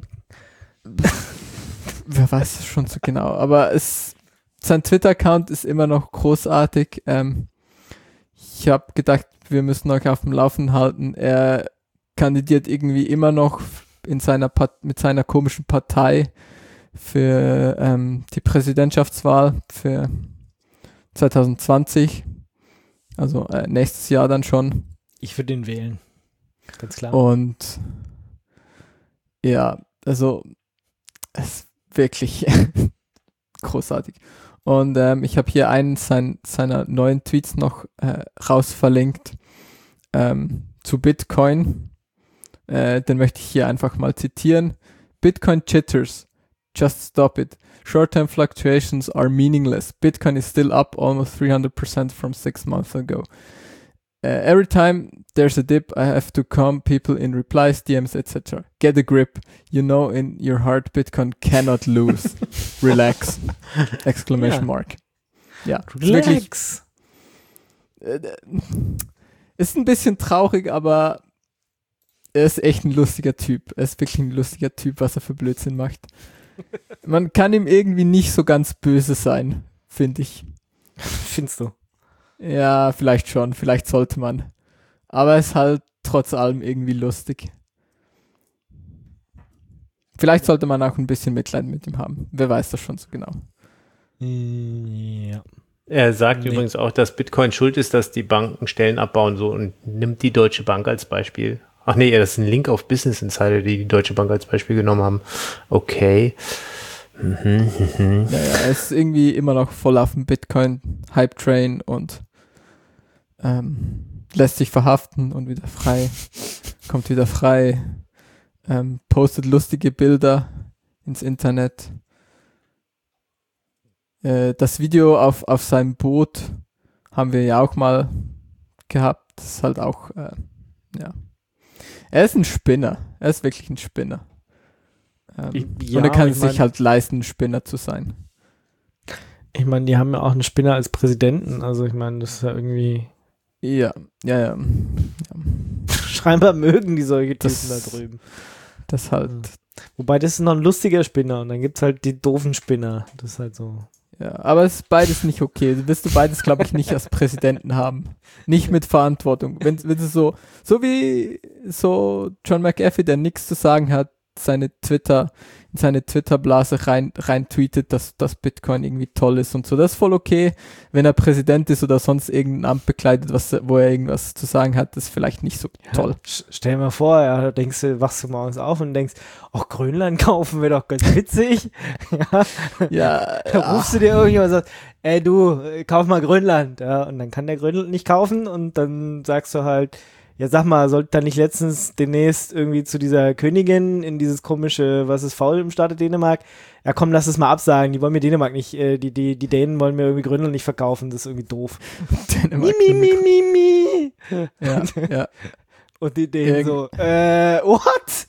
wer weiß es schon so genau. Aber es, sein Twitter-Account ist immer noch großartig. Ähm, ich habe gedacht, wir müssen euch auf dem Laufenden halten. Er kandidiert irgendwie immer noch in seiner Part- mit seiner komischen Partei für ähm, die Präsidentschaftswahl für zwanzig zwanzig. Also äh, nächstes Jahr dann schon. Ich würde ihn wählen. Ganz klar. Und ja, also es ist wirklich großartig. Und ähm, ich habe hier einen sein, seiner neuen Tweets noch äh, rausverlinkt ähm, zu Bitcoin. Äh, den möchte ich hier einfach mal zitieren. Bitcoin jitters. Just stop it. Short-term fluctuations are meaningless. Bitcoin is still up almost three hundred percent from six months ago. Uh, every time there's a dip, I have to calm people in replies, D Ms, et cetera. Get a grip. You know in your heart Bitcoin cannot lose. Relax. Exclamation Ja. mark. Ja, ist wirklich, Relax. äh, ist ein bisschen traurig, aber er ist echt ein lustiger Typ. Er ist wirklich ein lustiger Typ, was er für Blödsinn macht. Man kann ihm irgendwie nicht so ganz böse sein, finde ich. Findest du? Ja, vielleicht schon, vielleicht sollte man. Aber es ist halt trotz allem irgendwie lustig. Vielleicht sollte man auch ein bisschen Mitleid mit ihm haben. Wer weiß das schon so genau. Ja. Er sagt Nee. übrigens auch, dass Bitcoin schuld ist, dass die Banken Stellen abbauen so und nimmt die Deutsche Bank als Beispiel. Ach nee, das ist ein Link auf Business Insider, die die Deutsche Bank als Beispiel genommen haben. Okay. Mhm, mhm. Naja, er ist irgendwie immer noch voll auf dem Bitcoin-Hype-Train und ähm, lässt sich verhaften und wieder frei. kommt wieder frei, ähm, postet lustige Bilder ins Internet. Äh, das Video auf, auf seinem Boot haben wir ja auch mal gehabt. Das ist halt auch, äh, ja. Er ist ein Spinner. Er ist wirklich ein Spinner. Ähm, Ich- ja, und er kann ich sich mein- halt leisten, ein Spinner zu sein. Ich meine, die haben ja auch einen Spinner als Präsidenten. Also ich meine, das ist ja irgendwie... Ja, ja, ja. ja. Scheinbar mögen die solche Typen Das- da drüben. Das halt, Wobei, das ist noch ein lustiger Spinner. Und dann gibt es halt die doofen Spinner. Das ist halt so... ja. Aber es ist beides nicht okay. Du wirst du beides, glaube ich, nicht als Präsidenten haben. Nicht mit Verantwortung. Wenn, wenn du so, so wie so John McAfee, der nichts zu sagen hat, seine Twitter, in seine Twitter-Blase rein, rein tweetet, dass, dass Bitcoin irgendwie toll ist und so. Das ist voll okay. Wenn er Präsident ist oder sonst irgendein Amt bekleidet, was, wo er irgendwas zu sagen hat, das ist vielleicht nicht so toll. Ja, st- stell dir mal vor, ja, da denkst du, wachst du morgens auf und denkst, ach, Grönland kaufen wäre doch ganz witzig. ja, Ja, da rufst du dir irgendjemand und sagst, ey du, äh, kauf mal Grönland. Ja, und dann kann der Grönland nicht kaufen und dann sagst du halt, ja sag mal, sollte da nicht letztens demnächst irgendwie zu dieser Königin in dieses komische, was ist faul im Staate Dänemark? Ja komm, lass es mal absagen, die wollen mir Dänemark nicht, äh, die, die, die Dänen wollen mir irgendwie Grönland nicht verkaufen, das ist irgendwie doof. Dänemark. Mi, mi, mi, mi, mi. Ja, ja. Und die Dänen Irgend- so, äh, what?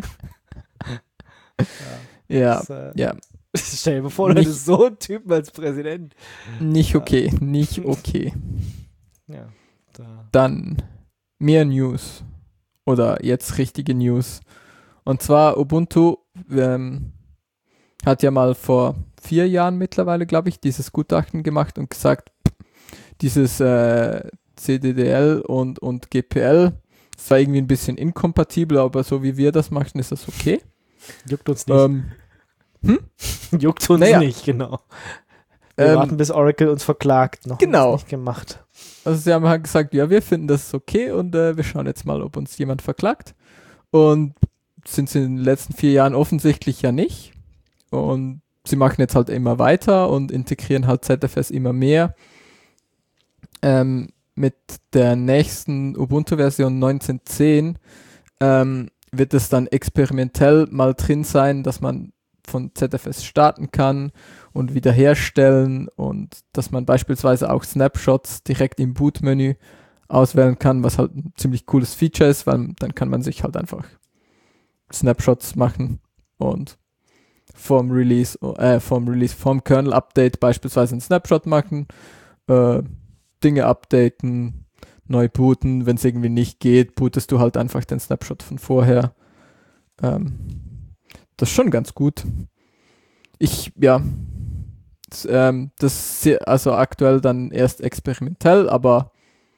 Ja, Das, äh, ja. Stell dir mal vor, du Nicht- hättest so einen Typen als Präsident. Nicht okay, nicht okay. Ja, da. Dann mehr News oder jetzt richtige News. Und zwar Ubuntu ähm, hat ja mal vor vier Jahren mittlerweile, glaube ich, dieses Gutachten gemacht und gesagt, dieses äh, C D D L und, und G P L, das war irgendwie ein bisschen inkompatibel, aber so wie wir das machen, ist das okay. Juckt uns nicht. Ähm, Juckt uns naja. nicht, genau. Wir ähm, warten, bis Oracle uns verklagt. Noch Genau. nicht gemacht. Also sie haben halt gesagt, ja, wir finden das okay und äh, wir schauen jetzt mal, ob uns jemand verklagt. Und sind sie in den letzten vier Jahren offensichtlich ja nicht. Und sie machen jetzt halt immer weiter und integrieren halt Z F S immer mehr. Ähm, mit der nächsten Ubuntu-Version neunzehn Punkt zehn ähm, wird es dann experimentell mal drin sein, dass man von Z F S starten kann und wiederherstellen und dass man beispielsweise auch Snapshots direkt im Bootmenü auswählen kann, was halt ein ziemlich cooles Feature ist, weil dann kann man sich halt einfach Snapshots machen und vom Release, äh, vom Release, vom Kernel-Update beispielsweise einen Snapshot machen, äh, Dinge updaten, neu booten, wenn es irgendwie nicht geht, bootest du halt einfach den Snapshot von vorher. Ähm, das ist schon ganz gut. Ich, ja, das, ähm, das ist sehr, also aktuell dann erst experimentell, aber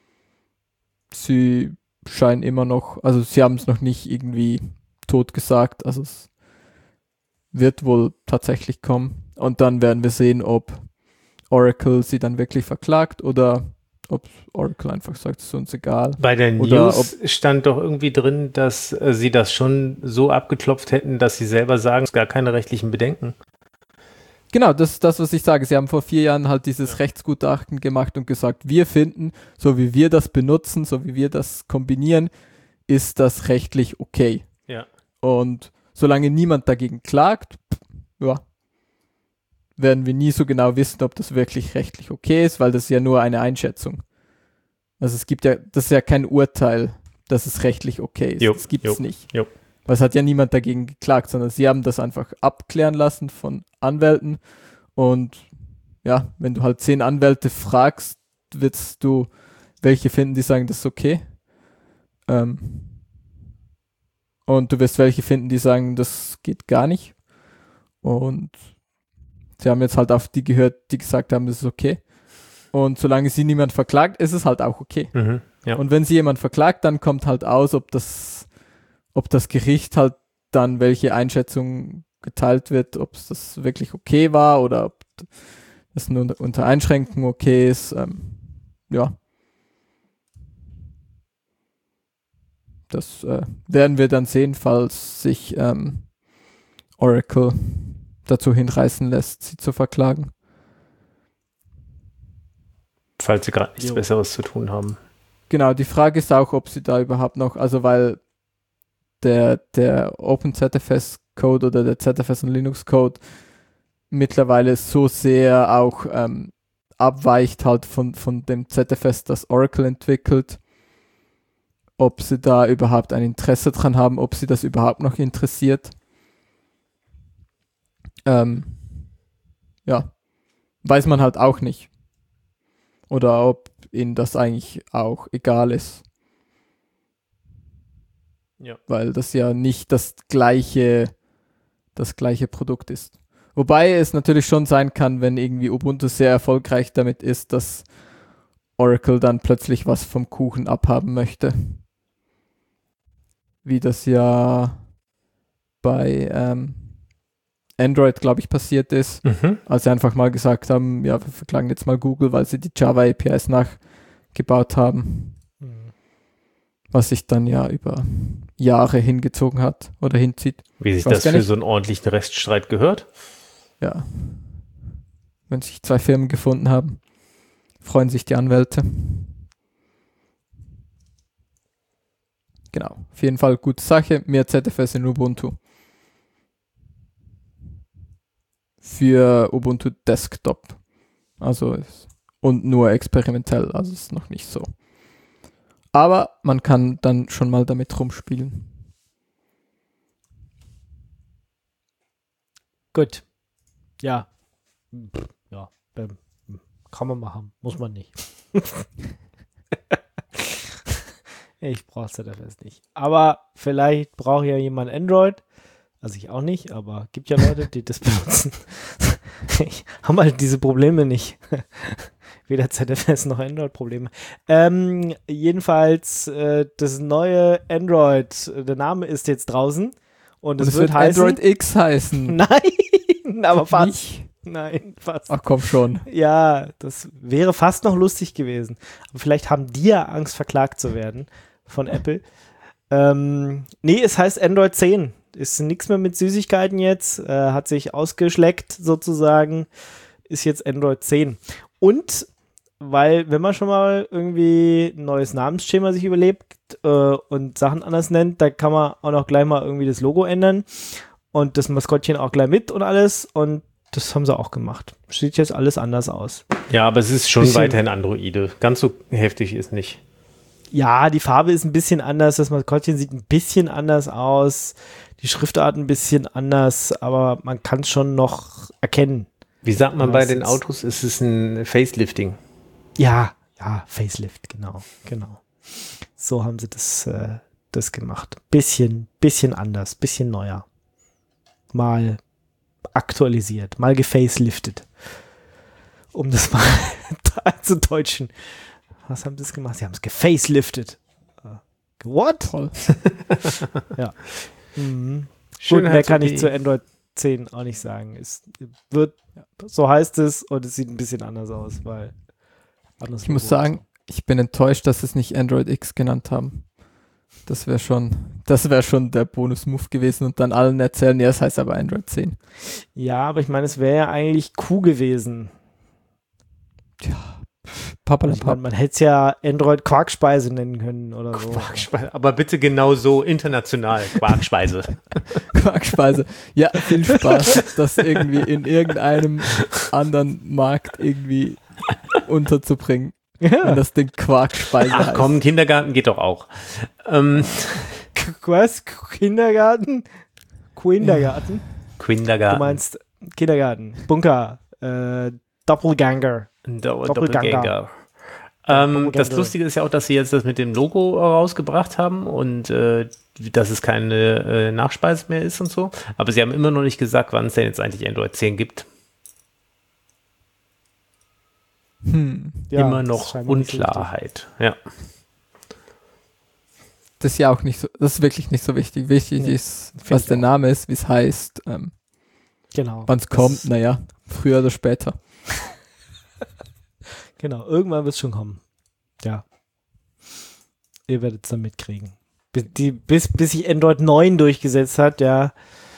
sie scheinen immer noch, also sie haben es noch nicht irgendwie tot gesagt, also es wird wohl tatsächlich kommen und dann werden wir sehen, ob Oracle sie dann wirklich verklagt oder ob Oracle einfach sagt, es ist uns egal. Bei der Oder News stand doch irgendwie drin, dass äh, sie das schon so abgeklopft hätten, dass sie selber sagen, es gar keine rechtlichen Bedenken. Genau, das ist das, was ich sage. Sie haben vor vier Jahren halt dieses Rechtsgutachten gemacht und gesagt, wir finden, so wie wir das benutzen, so wie wir das kombinieren, ist das rechtlich okay. Ja. Und solange niemand dagegen klagt, pff, ja, werden wir nie so genau wissen, ob das wirklich rechtlich okay ist, weil das ist ja nur eine Einschätzung. Also es gibt ja, das ist ja kein Urteil, dass es rechtlich okay ist. Jo, das gibt jo, es nicht. jo. Weil es hat ja niemand dagegen geklagt, sondern sie haben das einfach abklären lassen von Anwälten. Und ja, wenn du halt zehn Anwälte fragst, wirst du welche finden, die sagen, das ist okay. Ähm, und du wirst welche finden, die sagen, das geht gar nicht. Und sie haben jetzt halt auf die gehört, die gesagt haben, das ist okay. Und solange sie niemand verklagt, ist es halt auch okay. Mhm, ja. Und wenn sie jemand verklagt, dann kommt halt aus, ob das, ob das Gericht halt dann welche Einschätzung geteilt wird, ob es das wirklich okay war oder ob das nur unter Einschränkung okay ist. Ähm, ja. Das äh, werden wir dann sehen, falls sich ähm, Oracle dazu hinreißen lässt, sie zu verklagen. Falls sie gerade nichts Jo. Besseres zu tun haben. Genau, die Frage ist auch, ob sie da überhaupt noch, also weil der, der OpenZFS-Code oder der Z F S und Linux-Code mittlerweile so sehr auch ähm, abweicht halt von, von dem Z F S, das Oracle entwickelt, ob sie da überhaupt ein Interesse dran haben, ob sie das überhaupt noch interessiert. Ähm, ja, weiß man halt auch nicht. Oder ob ihnen das eigentlich auch egal ist. Ja. Weil das ja nicht das gleiche, das gleiche Produkt ist. Wobei es natürlich schon sein kann, wenn irgendwie Ubuntu sehr erfolgreich damit ist, dass Oracle dann plötzlich was vom Kuchen abhaben möchte. Wie das ja bei ähm, Android, glaube ich, passiert ist, Mhm. als sie einfach mal gesagt haben, ja, wir verklagen jetzt mal Google, weil sie die Java A P Is nachgebaut haben. Mhm. Was sich dann ja über Jahre hingezogen hat oder hinzieht. Wie sich Ich weiß das gar für nicht. so einen ordentlichen Rechtsstreit gehört. Ja. Wenn sich zwei Firmen gefunden haben, freuen sich die Anwälte. Genau. Auf jeden Fall gute Sache. Mehr Z F S in Ubuntu. Für Ubuntu Desktop. Also ist, und nur experimentell. Also ist noch nicht so. Aber man kann dann schon mal damit rumspielen. Gut. Ja. Pff, Ja. ähm, Kann man machen. Muss man nicht. Ich brauche Z F S nicht. Aber vielleicht braucht ja jemand Android. Also ich auch nicht, aber gibt ja Leute, die das benutzen. Ich haben halt diese Probleme nicht. Weder Z F S noch Android-Probleme. Ähm, jedenfalls, äh, das neue Android, äh, der Name ist jetzt draußen. Und Und es es wird wird heißen. Android X heißen. Nein, aber fast. Nicht? Nein, fast. Ach komm schon. Ja, das wäre fast noch lustig gewesen. Aber vielleicht haben die ja Angst, verklagt zu werden von Apple. Ähm, nee, es heißt Android zehn. Ist nichts mehr mit Süßigkeiten jetzt. Äh, hat sich ausgeschleckt sozusagen. Ist jetzt Android zehn. Und weil, wenn man schon mal irgendwie ein neues Namensschema sich überlegt äh, und Sachen anders nennt, da kann man auch noch gleich mal irgendwie das Logo ändern und das Maskottchen auch gleich mit und alles. Und das haben sie auch gemacht. Sieht jetzt alles anders aus. Ja, aber es ist schon Bisschen- weiterhin Androide. Ganz so heftig ist nicht. Ja, die Farbe ist ein bisschen anders, das Maskottchen sieht ein bisschen anders aus, die Schriftart ein bisschen anders, aber man kann es schon noch erkennen. Wie sagt man bei den Meistens. Autos? Es ist ein Facelifting. Ja, ja, Facelift, genau, genau. So haben sie das, äh, das gemacht. Bisschen, bisschen anders, bisschen neuer. Mal aktualisiert, mal gefaceliftet. Um das mal zu deutschen. Was haben sie das gemacht? Sie haben es gefaceliftet. Uh, what? Toll. Ja. Mhm. Schön Gut, mehr halt so kann ich die- zu Android zehn auch nicht sagen. Es wird, so heißt es, und es sieht ein bisschen anders aus, weil anders Ich muss Logo sagen, ich bin enttäuscht, dass sie es nicht Android X genannt haben. Das wäre schon, das wäre schon der Bonus-Move gewesen und dann allen erzählen, ja, es heißt aber Android zehn. und so. Ja, aber ich meine, es wäre ja eigentlich Q gewesen. Ich meine, Pappalapapp. man hätte es ja Android Quarkspeise nennen können oder so. Quarkspeise. Aber bitte genau so international. Quarkspeise. Quarkspeise. Ja, viel Spaß, das irgendwie in irgendeinem anderen Markt irgendwie unterzubringen. Wenn Ja. das Ding Quarkspeise Ach heißt. komm, Kindergarten geht doch auch. Ähm, K- Was? Kindergarten? Kindergarten? Du Kindergarten. meinst Kindergarten, Bunker, äh, Doppelganger. Do- Doppelganger. Doppelganger. Ähm, Doppelganger. das Lustige ist ja auch, dass sie jetzt das mit dem Logo rausgebracht haben und äh, dass es keine äh, Nachspeise mehr ist und so. Aber sie haben immer noch nicht gesagt, wann es denn jetzt eigentlich Android zehn gibt. Hm. Ja, immer das noch scheint mir nicht so Unklarheit. Ja. Das ist ja auch nicht so, das ist wirklich nicht so wichtig. Wichtig Nee, ist, find was ich der auch. Name ist, wie es heißt, ähm, wichtig. Genau. wann es Das- kommt, naja, früher oder später. Genau, irgendwann wird es schon kommen. Ja. Ihr werdet es dann mitkriegen. Bis, die, bis, bis sich Android neun durchgesetzt hat, ja.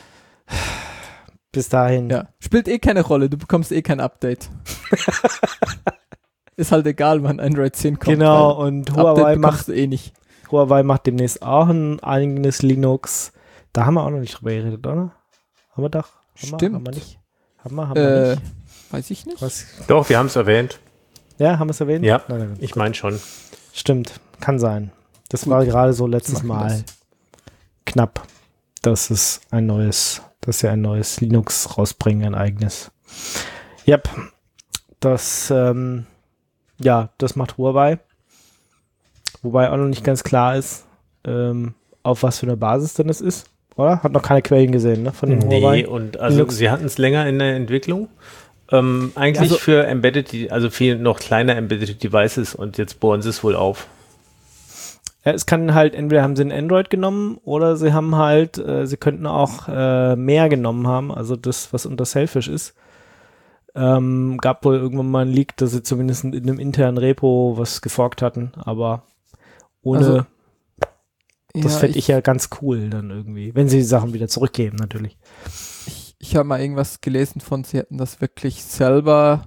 Bis dahin. Ja, spielt eh keine Rolle, du bekommst eh kein Update. Ist halt egal, wann Android zehn kommt. Genau, weil und Update Huawei bekommst macht, du eh nicht. Huawei macht demnächst auch ein eigenes Linux. Da haben wir auch noch nicht drüber geredet, oder? Haben wir doch? Haben Stimmt. Wir, haben wir nicht? Haben wir, haben Äh, wir nicht? Weiß ich nicht. Was? Doch, wir haben es erwähnt. Ja, haben wir es erwähnt? Ja, Nein, nein, ich meine schon. Stimmt, kann sein. Das Gut. war gerade so letztes Machen wir Mal das. knapp, dass es ein neues, dass sie ein neues Linux rausbringen, ein eigenes. Yep, das, ähm, ja, das macht Huawei. Wobei auch noch nicht ganz klar ist, ähm, auf was für eine Basis denn das ist, oder? Hat noch keine Quellen gesehen, ne, von dem Nee, Huawei. und also Linux. sie hatten es länger in der Entwicklung. Ähm, eigentlich Also- für Embedded, De- also viel noch kleiner Embedded Devices und jetzt bohren sie es wohl auf. Ja, es kann halt, entweder haben sie ein Android genommen oder sie haben halt, äh, sie könnten auch äh, mehr genommen haben, also das, was unter Selfish ist. Ähm, gab wohl irgendwann mal ein Leak, dass sie zumindest in einem internen Repo was geforkt hatten, aber ohne, Also, das ja, fände ich ja ganz cool dann irgendwie, wenn sie die Sachen wieder zurückgeben natürlich. Ich, ich habe mal irgendwas gelesen von, sie hätten das wirklich selber.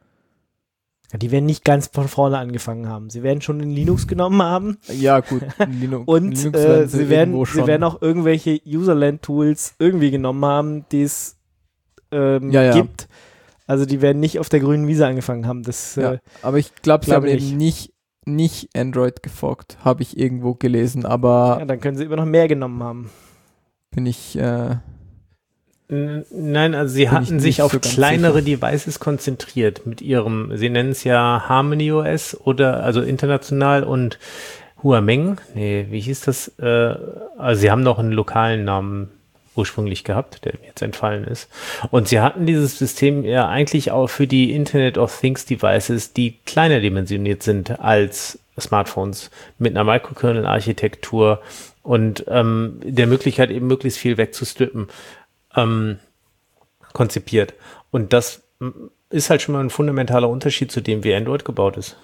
Ja, die werden nicht ganz von vorne angefangen haben. Sie werden schon in Linux genommen haben Ja, gut. Linux, und Linux äh, werden sie, werden, irgendwo sie schon- werden auch irgendwelche Userland-Tools irgendwie genommen haben, die es ähm, Ja, ja. gibt. Also die werden nicht auf der grünen Wiese angefangen haben. Das, Ja, äh, aber ich glaube, sie glaube haben nicht. eben nicht, nicht Android geforkt, habe ich irgendwo gelesen, aber ja, dann können sie immer noch mehr genommen haben. bin ich, äh, N- Nein, also sie Bin ich hatten sich nicht auf so ganz kleinere Devices konzentriert mit ihrem, sie nennen es ja Harmony O S oder also international und Huameng. Nee, wie hieß das? Äh, also sie haben noch einen lokalen Namen ursprünglich gehabt, der mir jetzt entfallen ist. Und sie hatten dieses System ja eigentlich auch für die Internet of Things Devices, die kleiner dimensioniert sind als Smartphones, mit einer Microkernel-Architektur und ähm, der Möglichkeit eben möglichst viel wegzustrippen, ähm, konzipiert. Und das m, ist halt schon mal ein fundamentaler Unterschied zu dem, wie Android gebaut ist.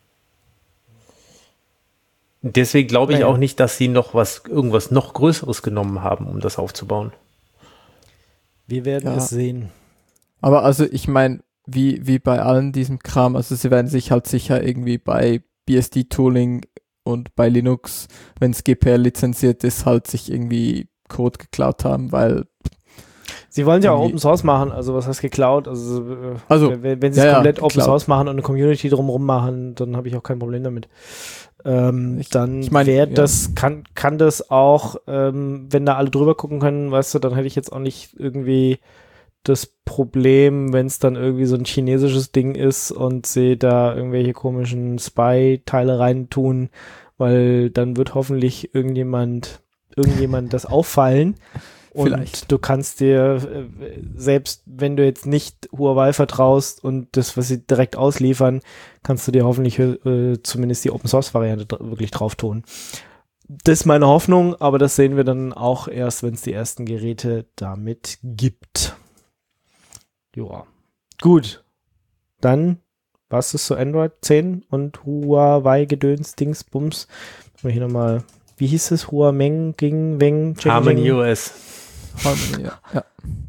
Deswegen glaube ich Naja. auch nicht, dass sie noch was, irgendwas noch Größeres genommen haben, um das aufzubauen. Wir werden Ja. es sehen. aber also ich meine, wie, wie bei allen diesem Kram, also sie werden sich halt sicher irgendwie bei B S D-Tooling und bei Linux, wenn es G P L lizenziert ist, halt sich irgendwie Code geklaut haben, weil Sie wollen ja auch Irgendwie- Open Source machen, also was heißt geklaut? Also, äh, Also, wenn, wenn sie es ja, ja, komplett Open geklaut. Source machen und eine Community drumherum machen, dann habe ich auch kein Problem damit. Ähm, Ich- dann ich mein, wäre ja. das, kann, kann das auch, ähm, wenn da alle drüber gucken können, weißt du, dann hätte ich jetzt auch nicht irgendwie das Problem, wenn es dann irgendwie so ein chinesisches Ding ist und sie da irgendwelche komischen Spy-Teile reintun, weil dann wird hoffentlich irgendjemand, irgendjemand das auffallen. Und Vielleicht. du kannst dir, äh, selbst wenn du jetzt nicht Huawei vertraust und das, was sie direkt ausliefern, kannst du dir hoffentlich äh, zumindest die Open-Source-Variante dr- wirklich drauf tun. Das ist meine Hoffnung, aber das sehen wir dann auch erst, wenn es die ersten Geräte damit gibt. Ja. Gut. Dann, was ist so Android zehn und Huawei-Gedöns, Dingsbums? Mal hier nochmal, wie hieß es? Huameng, Ging, Weng, Ching, Harmony Ching? O S. Harmony, ja. ja.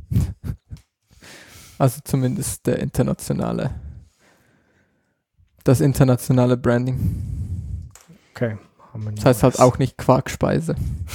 Also zumindest der internationale, das internationale Branding. Okay. Harmony Das heißt halt O S. auch nicht Quarkspeise.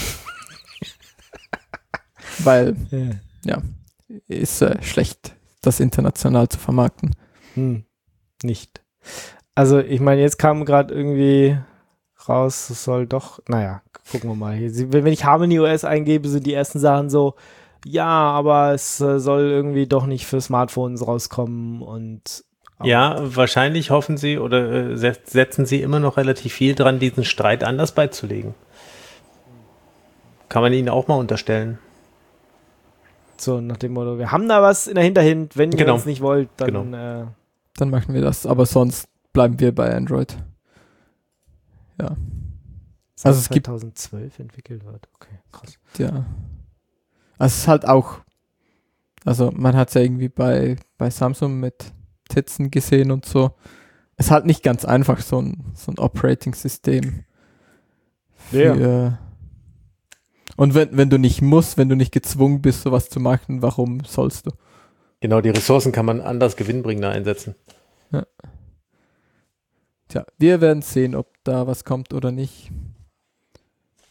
Weil, Ja. ist äh, schlecht, das international zu vermarkten. Hm, nicht. Also ich meine, jetzt kam gerade irgendwie raus, es soll doch, naja, gucken wir mal. Hier, sie- wenn wenn ich Harmony O S eingebe, sind die ersten Sachen so, ja, aber es äh, soll irgendwie doch nicht für Smartphones rauskommen und aber- Ja, wahrscheinlich hoffen sie oder äh, set- setzen sie immer noch relativ viel dran, diesen Streit anders beizulegen. Kann man ihnen auch mal unterstellen. so nach dem Motto, wir haben da was in der Hinterhand, wenn ihr Genau. es nicht wollt, dann Genau. äh, Dann machen wir das, aber sonst bleiben wir bei Android. Ja, seit Also es gibt- zweitausendzwölf entwickelt wird. Okay, krass. ja. Also es ist halt auch, also man hat es ja irgendwie bei, bei Samsung mit Titzen gesehen und so. Es ist halt nicht ganz einfach, so ein, so ein Operating-System. Ja. für- Und wenn, wenn du nicht musst, wenn du nicht gezwungen bist, sowas zu machen, warum sollst du? Genau, die Ressourcen kann man anders gewinnbringender einsetzen. Tja, wir werden sehen, ob da was kommt oder nicht.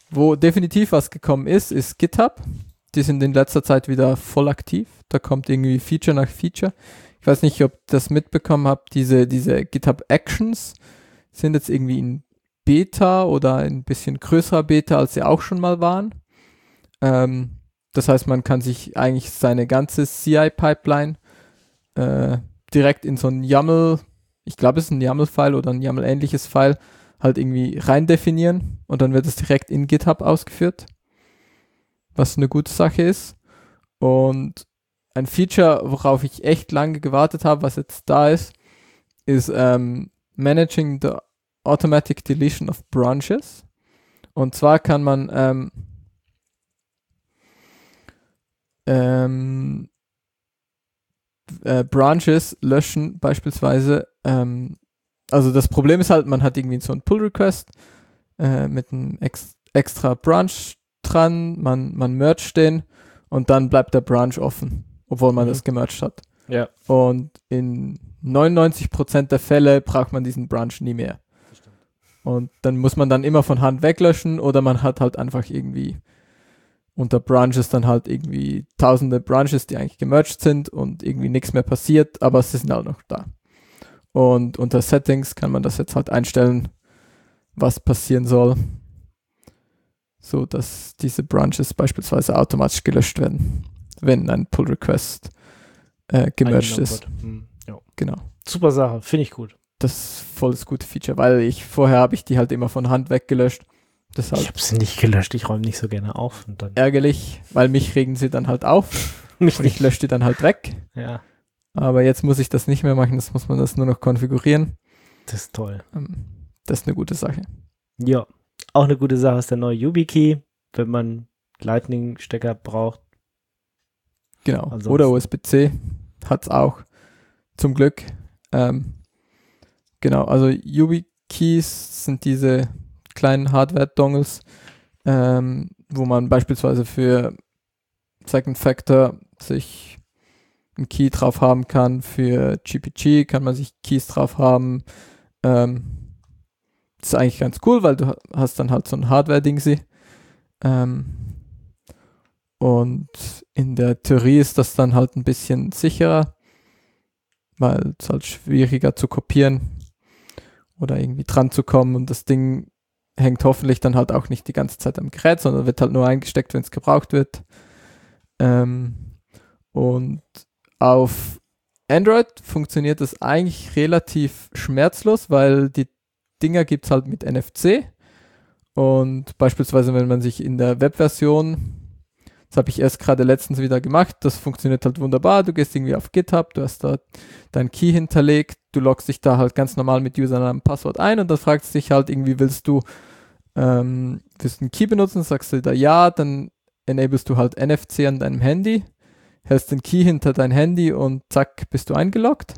wo definitiv was gekommen ist, ist GitHub. Die sind in letzter Zeit wieder voll aktiv. Da kommt irgendwie Feature nach Feature. Ich weiß nicht, ob ihr das mitbekommen habt. Diese, diese GitHub Actions sind jetzt irgendwie in Beta oder ein bisschen größerer Beta, als sie auch schon mal waren. Ähm, das heißt, man kann sich eigentlich seine ganze C I-Pipeline äh, direkt in so ein YAML, ich glaube, es ist ein YAML-File oder ein YAML-ähnliches File, halt irgendwie rein definieren und dann wird es direkt in GitHub ausgeführt, was eine gute Sache ist. Und ein Feature, worauf ich echt lange gewartet habe, was jetzt da ist, ist ähm, Managing the Automatic Deletion of Branches. Und zwar kann man ähm, ähm, äh, Branches löschen, beispielsweise. Ähm, also das Problem ist halt, man hat irgendwie so einen Pull-Request äh, mit einem ex extra Branch dran, man, man mergt den und dann bleibt der Branch offen, obwohl man mhm. das gemerged hat. Ja. Und in neunundneunzig Prozent der Fälle braucht man diesen Branch nie mehr. Und dann muss man dann immer von Hand weglöschen oder man hat halt einfach irgendwie unter Branches dann halt irgendwie tausende Branches, die eigentlich gemerged sind und irgendwie nichts mehr passiert, aber sie sind halt noch da. Und unter Settings kann man das jetzt halt einstellen, was passieren soll, so dass diese Branches beispielsweise automatisch gelöscht werden, wenn ein Pull-Request äh, gemerged ist. Hm, ja. Genau. Super Sache, finde ich gut. Das ist voll das gute Feature, weil ich vorher habe ich die halt immer von Hand weggelöscht. Deshalb ich habe sie nicht gelöscht, ich räume nicht so gerne auf. Und dann ärgerlich, weil mich regen sie dann halt auf und ich lösche die dann halt weg. Ja. Aber jetzt muss ich das nicht mehr machen, das muss man das nur noch konfigurieren. Das ist toll. Das ist eine gute Sache. Ja, auch eine gute Sache ist der neue YubiKey, wenn man Lightning-Stecker braucht. Genau, Ansonsten. Oder U S B C hat es auch, zum Glück. Ähm, genau, also YubiKeys sind diese kleinen Hardware-Dongles, ähm, wo man beispielsweise für Second Factor sich einen Key drauf haben kann. Für G P G kann man sich Keys drauf haben. Ähm, das ist eigentlich ganz cool, weil du hast dann halt so ein Hardware-Ding. Ähm, und in der Theorie ist das dann halt ein bisschen sicherer, weil es halt schwieriger zu kopieren oder irgendwie dran zu kommen und das Ding hängt hoffentlich dann halt auch nicht die ganze Zeit am Gerät, sondern wird halt nur eingesteckt, wenn es gebraucht wird. Ähm, und auf Android funktioniert das eigentlich relativ schmerzlos, weil die Dinger gibt es halt mit N F C und beispielsweise wenn man sich in der Webversion, das habe ich erst gerade letztens wieder gemacht, das funktioniert halt wunderbar, du gehst irgendwie auf GitHub, du hast da dein Key hinterlegt, du loggst dich da halt ganz normal mit Username und Passwort ein und dann fragst du dich halt irgendwie, willst du ähm, willst du einen Key benutzen, sagst du da ja, dann enablest du halt N F C an deinem Handy, hältst den Key hinter dein Handy und zack, bist du eingeloggt.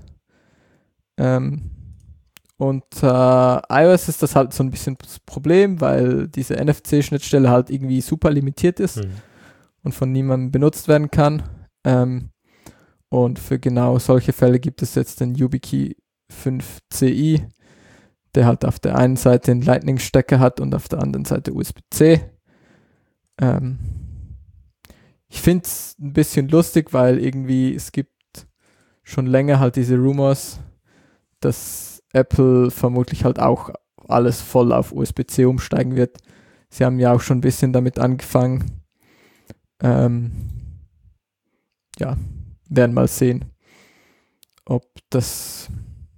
Ähm, und äh, iOS ist das halt so ein bisschen das Problem, weil diese N F C-Schnittstelle halt irgendwie super limitiert ist mhm. und von niemandem benutzt werden kann. Ähm, und für genau solche Fälle gibt es jetzt den YubiKey fünf C I, der halt auf der einen Seite den Lightning-Stecker hat und auf der anderen Seite U S B C. Ähm, ich finde es ein bisschen lustig, weil irgendwie es gibt schon länger halt diese Rumors, dass Apple vermutlich halt auch alles voll auf U S B C umsteigen wird. Sie haben ja auch schon ein bisschen damit angefangen. Ähm, ja, werden mal sehen, ob das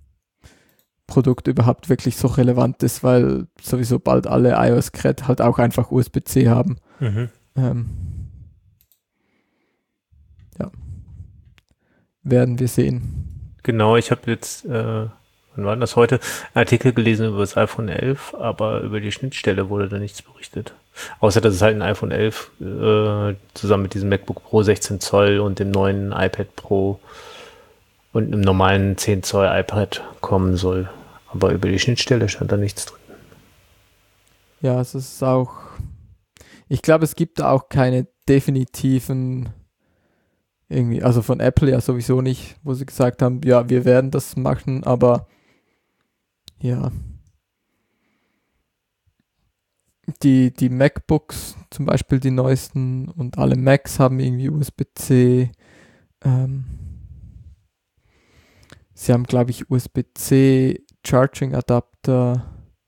Produkt überhaupt wirklich so relevant ist, weil sowieso bald alle iOS-Geräte halt auch einfach U S B C haben. Mhm. Ähm, ja, werden wir sehen. Genau, ich habe jetzt, äh, wann war das heute, einen Artikel gelesen über das iPhone elf, aber über die Schnittstelle wurde da nichts berichtet. Außer, dass es halt ein iPhone elf äh, zusammen mit diesem MacBook Pro sechzehn Zoll und dem neuen iPad Pro und einem normalen zehn Zoll iPad kommen soll. Aber über die Schnittstelle stand da nichts drin. Ja, es ist auch, ich glaube, es gibt da auch keine definitiven irgendwie, also von Apple ja sowieso nicht, wo sie gesagt haben, ja, wir werden das machen, aber ja, die, die MacBooks, zum Beispiel die neuesten und alle Macs haben irgendwie U S B-C. Ähm, sie haben, glaube ich, U S B-C Charging Adapter.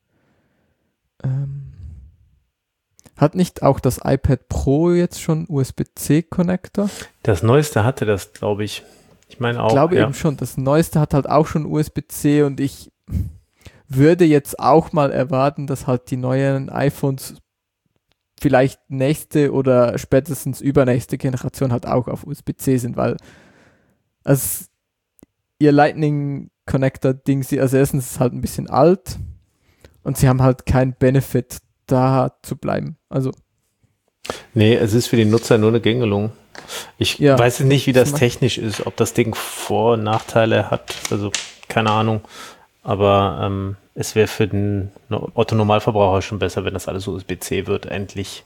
Ähm, hat nicht auch das iPad Pro jetzt schon U S B-C Connector? Das neueste hatte das, glaube ich. Ich meine auch. Ich glaube ja. eben schon. Das neueste hat halt auch schon U S B-C und ich würde jetzt auch mal erwarten, dass halt die neuen iPhones vielleicht nächste oder spätestens übernächste Generation halt auch auf U S B-C sind, weil also ihr Lightning Connector Ding, also erstens ist es halt ein bisschen alt und sie haben halt keinen Benefit, da zu bleiben. Also nee, es ist für die Nutzer nur eine Gängelung. Ich ja, weiß nicht, wie das das technisch ist, ob das Ding Vor- und Nachteile hat, also keine Ahnung. Aber ähm, es wäre für den Otto-Normalverbraucher schon besser, wenn das alles U S B-C wird, endlich.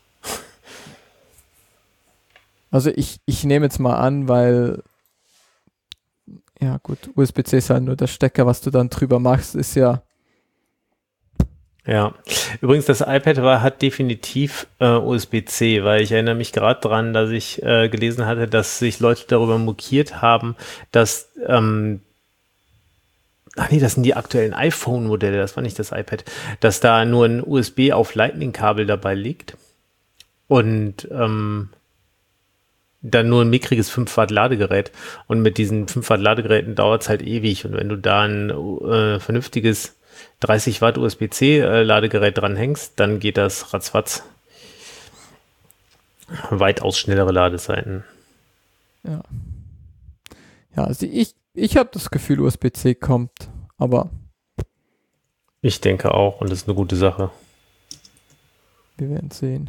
Also ich, ich nehme jetzt mal an, weil ja gut, U S B-C ist halt nur der Stecker, was du dann drüber machst, ist ja Ja, übrigens das iPad war, hat definitiv äh, U S B-C, weil ich erinnere mich gerade dran, dass ich äh, gelesen hatte, dass sich Leute darüber mokiert haben, dass ähm, ach nee, das sind die aktuellen iPhone-Modelle, das war nicht das iPad, dass da nur ein U S B auf Lightning-Kabel dabei liegt und ähm, dann nur ein mickriges fünf Watt Ladegerät und mit diesen fünf Watt Ladegeräten dauert es halt ewig und wenn du da ein äh, vernünftiges dreißig Watt U S B-C äh, Ladegerät dranhängst, dann geht das ratzfatz. Weitaus schnellere Ladezeiten. ja. Ja, also ich, ich habe das Gefühl, U S B-C kommt, aber Ich denke auch und das ist eine gute Sache. wir werden sehen.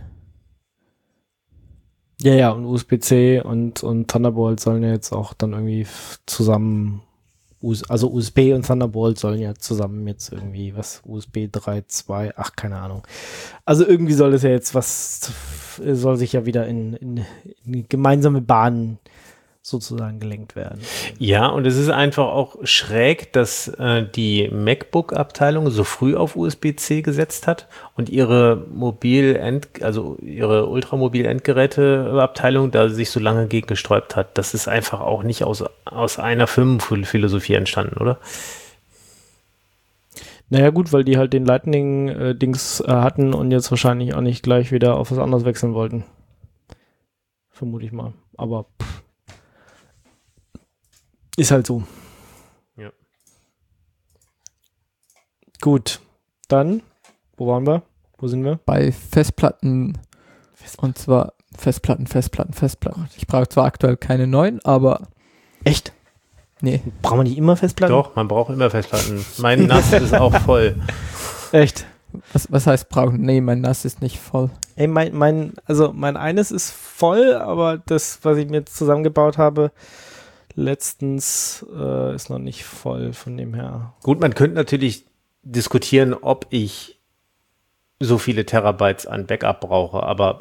Ja, ja, und U S B-C und, und Thunderbolt sollen ja jetzt auch dann irgendwie f- zusammen, US, also U S B und Thunderbolt sollen ja zusammen jetzt irgendwie, was, U S B drei Punkt zwei, ach, keine Ahnung. Also irgendwie soll es ja jetzt was, soll sich ja wieder in, in, in gemeinsame Bahnen sozusagen gelenkt werden. Ja, und es ist einfach auch schräg, dass äh, die MacBook-Abteilung so früh auf U S B-C gesetzt hat und ihre Mobil-End, also ihre Ultramobil-Endgeräte-Abteilung da sich so lange gegen gesträubt hat. Das ist einfach auch nicht aus, aus einer Firmenphilosophie entstanden, oder? Naja gut, weil die halt den Lightning-Dings äh, hatten und jetzt wahrscheinlich auch nicht gleich wieder auf was anderes wechseln wollten. Vermute ich mal. Aber pff. Ist halt so. Ja. Gut, dann, wo waren wir? Wo sind wir? Bei Festplatten, und zwar Festplatten, Festplatten, Festplatten. Ich brauche zwar aktuell keine neuen, aber Echt? nee. Brauchen wir nicht immer Festplatten? Doch, man braucht immer Festplatten. Mein N A S ist auch voll. Echt? Was, was heißt brauchen? Nee, mein N A S ist nicht voll. Ey, mein, mein, also mein eines ist voll, aber das, was ich mir jetzt zusammengebaut habe, letztens äh, ist noch nicht voll, von dem her. Gut, man könnte natürlich diskutieren, ob ich so viele Terabytes an Backup brauche, aber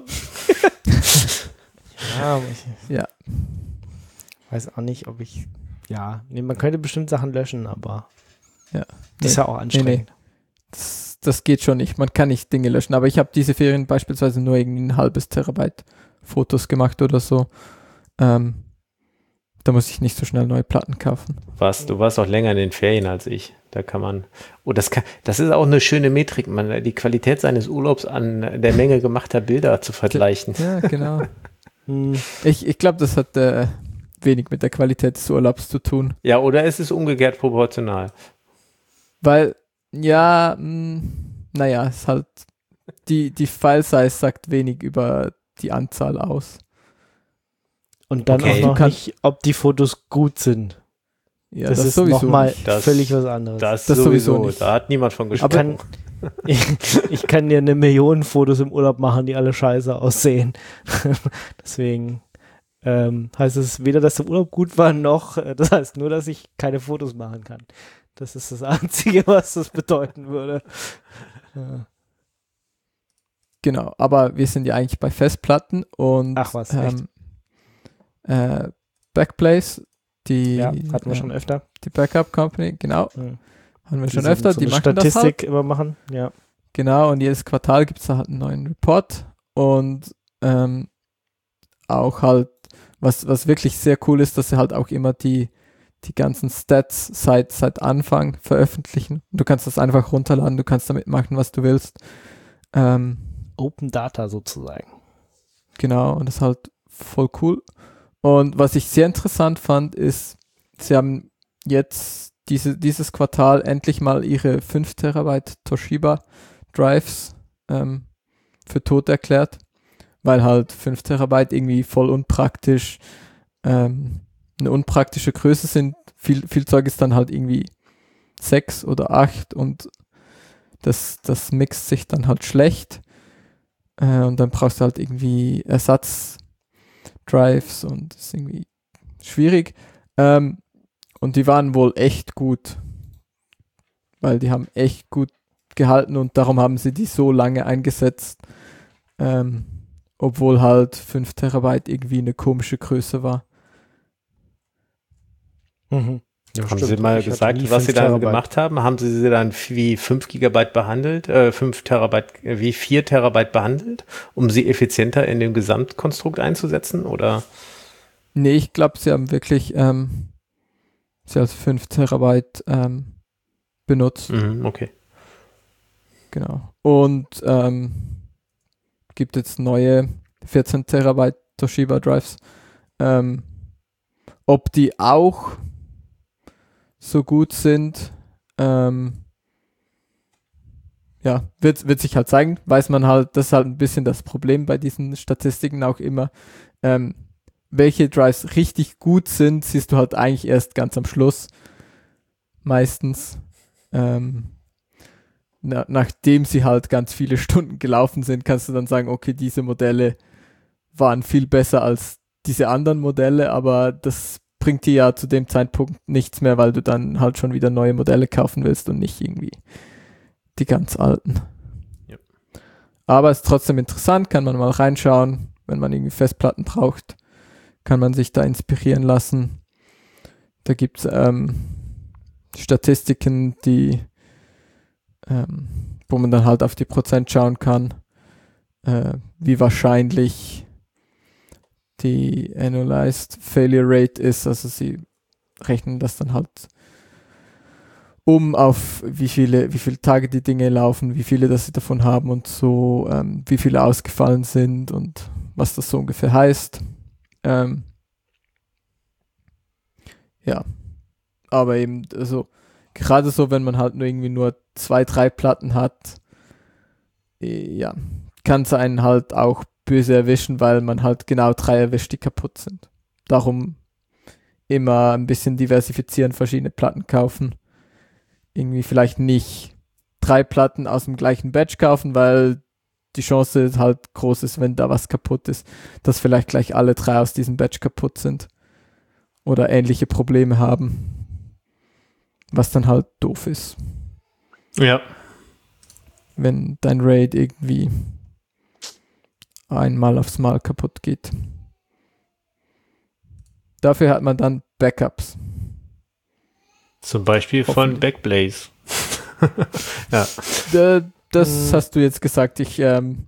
Ja, ich Ja. weiß auch nicht, ob ich, ja, nee, man könnte bestimmt Sachen löschen, aber Ja. das ist ja auch anstrengend. Das, das geht schon nicht. Man kann nicht Dinge löschen. Aber ich habe diese Ferien beispielsweise nur irgendwie ein halbes Terabyte Fotos gemacht oder so. Ähm, da muss ich nicht so schnell neue Platten kaufen. was, du warst auch länger in den Ferien als ich. Da kann man, oh, das kann, das ist auch eine schöne Metrik, man, die Qualität seines Urlaubs an der Menge gemachter Bilder zu vergleichen. Ja, genau. Hm, ich ich glaube, das hat äh, wenig mit der Qualität des Urlaubs zu tun. Ja, oder es ist umgekehrt proportional. Weil, ja, mh, naja, es ist halt, die, die File-Size sagt wenig über die Anzahl aus. Und dann Okay. auch noch Kann- nicht, ob die Fotos gut sind. Ja, das, das, ist sowieso nochmal nicht. Das- völlig was anderes. Das, Das sowieso, sowieso nicht. da hat niemand von ich, gesprochen. kann, ich, ich kann dir eine Million Fotos im Urlaub machen, die alle scheiße aussehen. Deswegen ähm, heißt es weder, dass der Urlaub gut war, noch, äh, das heißt nur, dass ich keine Fotos machen kann. Das ist das Einzige, was das bedeuten würde. Ja. Genau, aber wir sind ja eigentlich bei Festplatten und Ach was, echt? ähm, äh, Backblaze, die, Ja, hatten wir äh, schon öfter. die Backup Company, genau, Hm. haben wir schon Die so- öfter, so die eine machen Statistik das halt. immer machen, ja. Genau, und jedes Quartal gibt es da halt einen neuen Report und ähm, auch halt, was, was wirklich sehr cool ist, dass sie halt auch immer die, die ganzen Stats seit, seit Anfang veröffentlichen. Und du kannst das einfach runterladen, du kannst damit machen, was du willst. Ähm, Open Data sozusagen. genau, und das ist halt voll cool. Und was ich sehr interessant fand, ist, sie haben jetzt diese, dieses Quartal endlich mal ihre fünf Terabyte Toshiba Drives ähm, für tot erklärt, weil halt fünf Terabyte irgendwie voll unpraktisch, ähm, eine unpraktische Größe sind. Viel, viel Zeug ist dann halt irgendwie sechs oder acht und das, das mixt sich dann halt schlecht. Äh, und dann brauchst du halt irgendwie Ersatz-Drives und das ist irgendwie schwierig. Ähm, und die waren wohl echt gut, weil die haben echt gut gehalten und darum haben sie die so lange eingesetzt, ähm, obwohl halt fünf Terabyte irgendwie eine komische Größe war. Mhm. Ja, haben stimmt. Sie mal Ich hatte gesagt, nie was Sie fünf dann Terabyte. gemacht haben? Haben Sie sie dann wie fünf Gigabyte behandelt, äh, fünf Terabyte, äh, wie vier Terabyte behandelt, um sie effizienter in dem Gesamtkonstrukt einzusetzen? Oder? Nee, ich glaube, sie haben wirklich ähm, sie als fünf Terabyte ähm, benutzt. Mhm, okay. Genau. Und ähm, gibt jetzt neue vierzehn Terabyte Toshiba Drives. Ähm, ob die auch so gut sind, ähm, ja, wird, wird sich halt zeigen. Weiß man halt, das ist halt ein bisschen das Problem bei diesen Statistiken auch immer. Ähm, welche Drives richtig gut sind, siehst du halt eigentlich erst ganz am Schluss. Meistens. Ähm, na, nachdem sie halt ganz viele Stunden gelaufen sind, kannst du dann sagen, okay, diese Modelle waren viel besser als diese anderen Modelle, aber das bringt dir ja zu dem Zeitpunkt nichts mehr, weil du dann halt schon wieder neue Modelle kaufen willst und nicht irgendwie die ganz alten. Ja. Aber es ist trotzdem interessant, kann man mal reinschauen, wenn man irgendwie Festplatten braucht, kann man sich da inspirieren lassen. Da gibt es ähm, Statistiken, die ähm, wo man dann halt auf die Prozent schauen kann, äh, wie wahrscheinlich die Annualized Failure Rate ist. Also sie rechnen das dann halt um auf wie viele, wie viele Tage die Dinge laufen, wie viele das sie davon haben und so, ähm, wie viele ausgefallen sind und was das so ungefähr heißt. Ähm, ja, aber eben, also gerade so, wenn man halt nur irgendwie nur zwei, drei Platten hat, äh, ja, kann es einen halt auch böse erwischen, weil man halt genau drei erwischt, die kaputt sind. Darum immer ein bisschen diversifizieren, verschiedene Platten kaufen. Irgendwie vielleicht nicht drei Platten aus dem gleichen Batch kaufen, weil die Chance halt groß ist, wenn da was kaputt ist, dass vielleicht gleich alle drei aus diesem Batch kaputt sind oder ähnliche Probleme haben, was dann halt doof ist. Ja. Wenn dein RAID irgendwie einmal aufs Mal kaputt geht. Dafür hat man dann Backups. Zum Beispiel von Backblaze. Ja. D- das hast du jetzt gesagt. Ich ähm,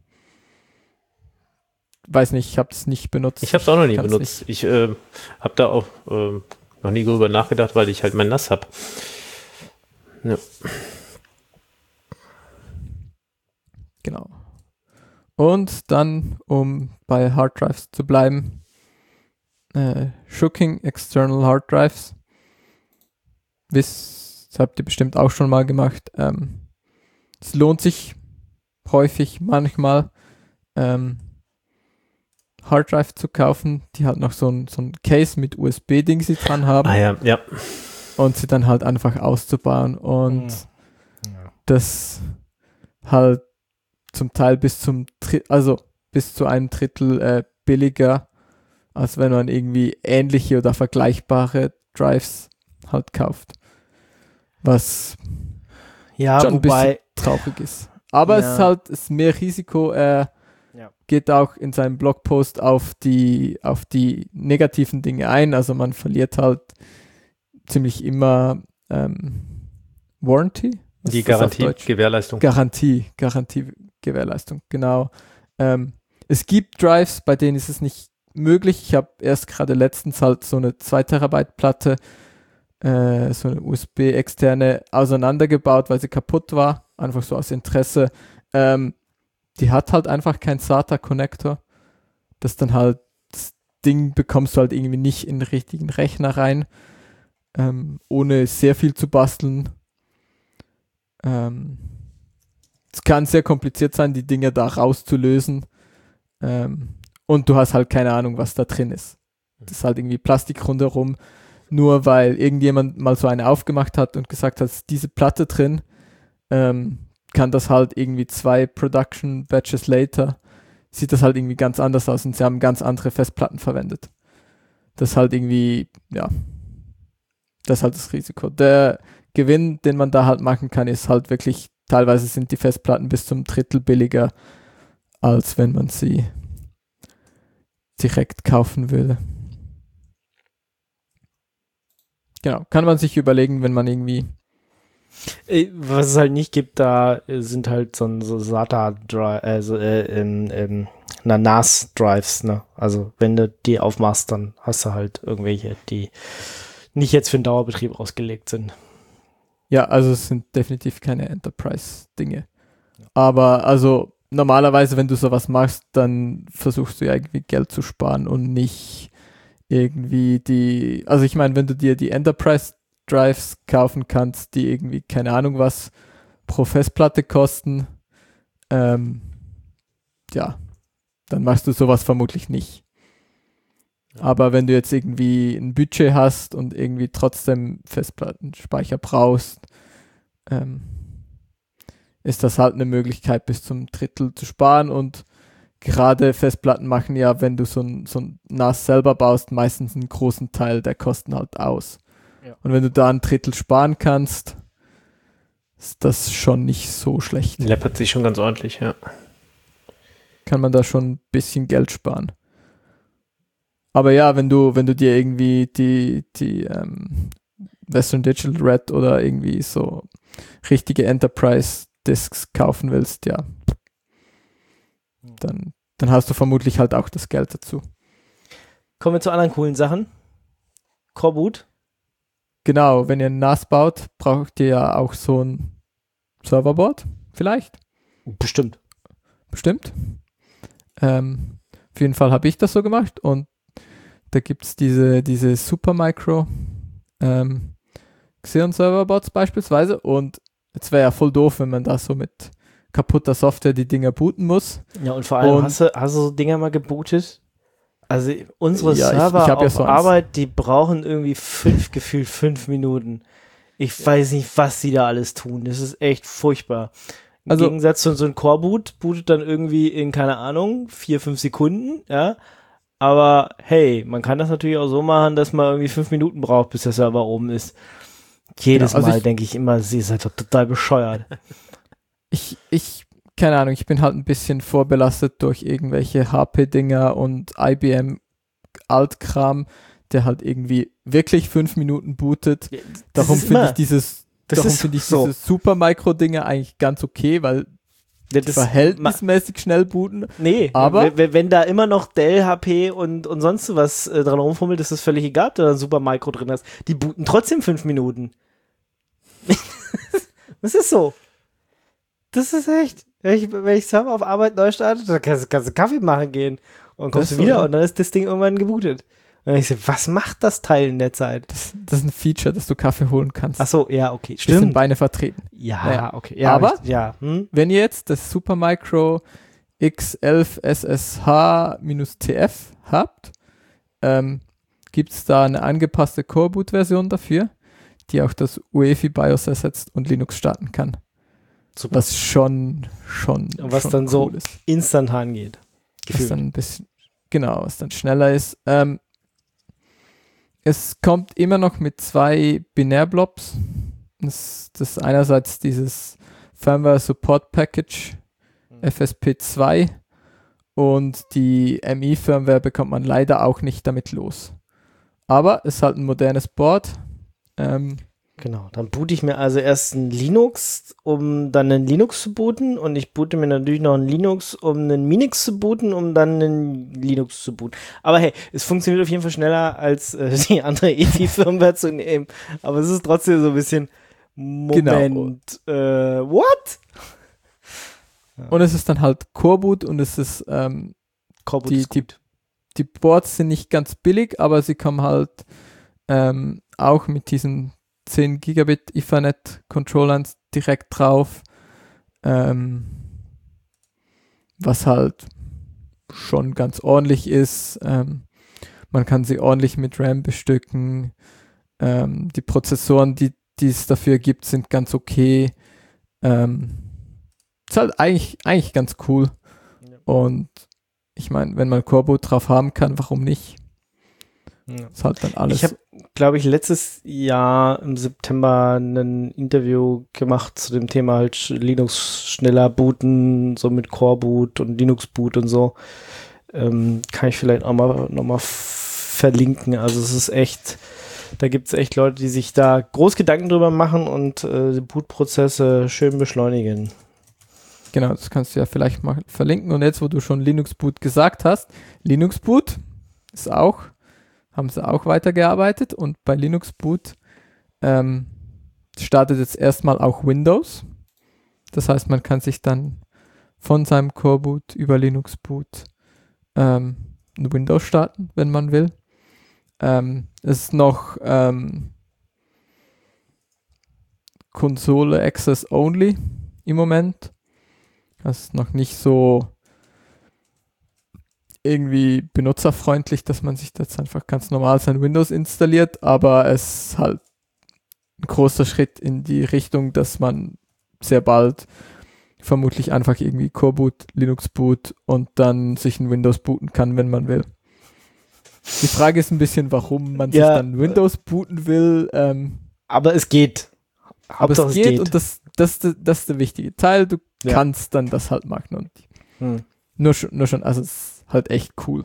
weiß nicht, ich habe es nicht benutzt. Ich habe es auch noch nie Kann's benutzt. nicht. Ich äh, habe da auch äh, noch nie drüber nachgedacht, weil ich halt mein N A S habe. Ja. Genau. Und dann, um bei Hard Drives zu bleiben, äh, Shooking External Hard Drives. Das habt ihr bestimmt auch schon mal gemacht. Ähm, es lohnt sich häufig, manchmal, ähm, Hard Drive zu kaufen, die halt noch so ein, so ein Case mit U S B-Ding sie dran haben. Ah ja, ja. Und sie dann halt einfach auszubauen und Ja. das halt zum Teil bis zum Dri- also bis zu einem Drittel äh, billiger, als wenn man irgendwie ähnliche oder vergleichbare Drives halt kauft. Was Ja, schon ein bisschen wobei, traurig ist. Aber es Ja. ist halt es ist mehr Risiko. Er Ja. geht auch in seinem Blogpost auf die, auf die negativen Dinge ein. Also man verliert halt ziemlich immer ähm, Warranty, Die Garantie, Gewährleistung. Garantie, Garantie, Gewährleistung, genau. Ähm, es gibt Drives, bei denen ist es nicht möglich. Ich habe erst gerade letztens halt so eine zwei Terabyte Platte, äh, so eine U S B-externe auseinandergebaut, weil sie kaputt war, einfach so aus Interesse. Ähm, die hat halt einfach keinen SATA-Connector. Das dann halt, das Ding bekommst du halt irgendwie nicht in den richtigen Rechner rein, ähm, ohne sehr viel zu basteln. Ähm, es kann sehr kompliziert sein, die Dinge da rauszulösen. Ähm, und du hast halt keine Ahnung, was da drin ist. Das ist halt irgendwie Plastik rundherum. Nur weil irgendjemand mal so eine aufgemacht hat und gesagt hat, diese Platte drin, ähm, kann das halt irgendwie zwei Production Batches later, sieht das halt irgendwie ganz anders aus und sie haben ganz andere Festplatten verwendet. Das ist halt irgendwie, ja, das ist halt das Risiko. Der Gewinn, den man da halt machen kann, ist halt wirklich, teilweise sind die Festplatten bis zum Drittel billiger, als wenn man sie direkt kaufen würde. Genau, kann man sich überlegen, wenn man irgendwie was es halt nicht gibt, da sind halt so, so SATA-Drive, also äh, ähm, ähm, na, N A S-Drives, ne? Also wenn du die aufmachst, dann hast du halt irgendwelche, die nicht jetzt für den Dauerbetrieb ausgelegt sind. Ja, also es sind definitiv keine Enterprise-Dinge. Aber also normalerweise, wenn du sowas machst, dann versuchst du ja irgendwie Geld zu sparen und nicht irgendwie die, also ich meine, wenn du dir die Enterprise-Drives kaufen kannst, die irgendwie, keine Ahnung was, pro Festplatte kosten, ähm, ja, dann machst du sowas vermutlich nicht. Aber wenn du jetzt irgendwie ein Budget hast und irgendwie trotzdem Festplattenspeicher brauchst, ähm, ist das halt eine Möglichkeit, bis zum Drittel zu sparen. Und gerade Festplatten machen ja, wenn du so ein, so ein N A S selber baust, meistens einen großen Teil der Kosten halt aus. Ja. Und wenn du da ein Drittel sparen kannst, ist das schon nicht so schlecht. Läppert sich schon ganz ordentlich, ja. Kann man da schon ein bisschen Geld sparen. Aber ja, wenn du, wenn du dir irgendwie die, die ähm, Western Digital Red oder irgendwie so richtige Enterprise Disks kaufen willst, ja, dann, dann hast du vermutlich halt auch das Geld dazu. Kommen wir zu anderen coolen Sachen. Coreboot. Genau, wenn ihr ein N A S baut, braucht ihr ja auch so ein Serverboard, vielleicht. Bestimmt. Bestimmt. Ähm, auf jeden Fall habe ich das so gemacht und da gibt es diese, diese Supermicro ähm, Xeon Serverboards beispielsweise und jetzt wäre ja voll doof, wenn man da so mit kaputter Software die Dinger booten muss. Ja, und vor allem, und hast, du, hast du so Dinger mal gebootet? Also unsere ja, Server ich, ich auf ja so Arbeit, die brauchen irgendwie fünf, gefühlt fünf Minuten. Ich weiß nicht, was die da alles tun. Das ist echt furchtbar. Im also, Gegensatz zu so einem Core-Boot, bootet dann irgendwie in, keine Ahnung, vier, fünf Sekunden, ja. Aber hey, man kann das natürlich auch so machen, dass man irgendwie fünf Minuten braucht, bis der Server oben ist. Jedes genau, also Mal ich, denke ich immer, sie ist halt total bescheuert. Ich, ich, keine Ahnung, ich bin halt ein bisschen vorbelastet durch irgendwelche H P-Dinger und I B M Altkram, der halt irgendwie wirklich fünf Minuten bootet. Ja, darum finde ich dieses, darum finde ich so. diese Supermicro-Dinger eigentlich ganz okay, weil ja, das verhältnismäßig schnell booten. Nee, aber wenn, wenn da immer noch Dell, H P und, und sonst was äh, dran rumfummelt, ist das völlig egal, ob du da ein Supermicro drin hast. Die booten trotzdem fünf Minuten. Das ist so. Das ist echt. Wenn ich, wenn ich Server auf Arbeit neu starte, dann kannst, kannst du Kaffee machen gehen und kommst du wieder so, und dann ist das Ding irgendwann gebootet. Und ich so, was macht das Teil in der Zeit? Das, das ist ein Feature, dass du Kaffee holen kannst. Ach so, ja, okay. Stimmt. Bisschen Beine vertreten. Ja, naja. okay. Ja, aber ich, ja. Hm? wenn ihr jetzt das Supermicro X elf S S H T F habt, ähm, gibt es da eine angepasste Core-Boot-Version dafür, die auch das U E F I BIOS ersetzt und Linux starten kann. Super. Was schon, schon, und was schon dann cool so ist. instantan geht. Gefühlt. Was dann ein bisschen, genau, was dann schneller ist. Ähm, es kommt immer noch mit zwei Binärblobs. Das, das ist einerseits dieses Firmware Support Package F S P zwei und die M I-Firmware bekommt man leider auch nicht damit los. Aber es ist halt ein modernes Board. Ähm, Genau, dann boote ich mir also erst ein Linux, um dann einen Linux zu booten und ich boote mir natürlich noch ein Linux, um einen Minix zu booten, um dann einen Linux zu booten. Aber hey, es funktioniert auf jeden Fall schneller als äh, die andere E P I-Firmware zu nehmen, aber es ist trotzdem so ein bisschen Moment, genau. äh, what? Ja. Und es ist dann halt Coreboot und es ist, ähm, Coreboot die, ist die, die Boards sind nicht ganz billig, aber sie kommen halt ähm, auch mit diesen zehn Gigabit Ethernet-Controllern direkt drauf, ähm, was halt schon ganz ordentlich ist. Ähm, man kann sie ordentlich mit RAM bestücken. Ähm, die Prozessoren, die die es dafür gibt, sind ganz okay. Ähm, ist halt eigentlich, eigentlich ganz cool. Ja. Und ich meine, wenn man Coreboot drauf haben kann, warum nicht? Ja. Ist halt dann alles. Ich habe, glaube ich, letztes Jahr im September ein Interview gemacht zu dem Thema halt Linux schneller booten, so mit Coreboot und Linux Boot und so. Ähm, kann ich vielleicht auch mal nochmal verlinken. Also es ist echt, da gibt es echt Leute, die sich da groß Gedanken drüber machen und äh, die Bootprozesse schön beschleunigen. Genau, das kannst du ja vielleicht mal verlinken. Und jetzt, wo du schon Linux Boot gesagt hast, Linux Boot ist auch haben sie auch weitergearbeitet und bei Linux Boot ähm, startet jetzt erstmal auch Windows. Das heißt, man kann sich dann von seinem Coreboot über Linux Boot ähm, ein Windows starten, wenn man will. Ähm, es ist noch ähm, Konsole Access Only im Moment. Das ist noch nicht so irgendwie benutzerfreundlich, dass man sich jetzt einfach ganz normal sein Windows installiert, aber es ist halt ein großer Schritt in die Richtung, dass man sehr bald vermutlich einfach irgendwie Coreboot, Linux Boot und dann sich ein Windows booten kann, wenn man will. Die Frage ist ein bisschen, warum man ja, sich dann Windows booten will. Ähm, aber es geht. Aber es geht, es geht und das, das, das, das ist der wichtige Teil. Du ja. kannst dann das halt machen und hm. nur, schon, nur schon, also es ist halt echt cool.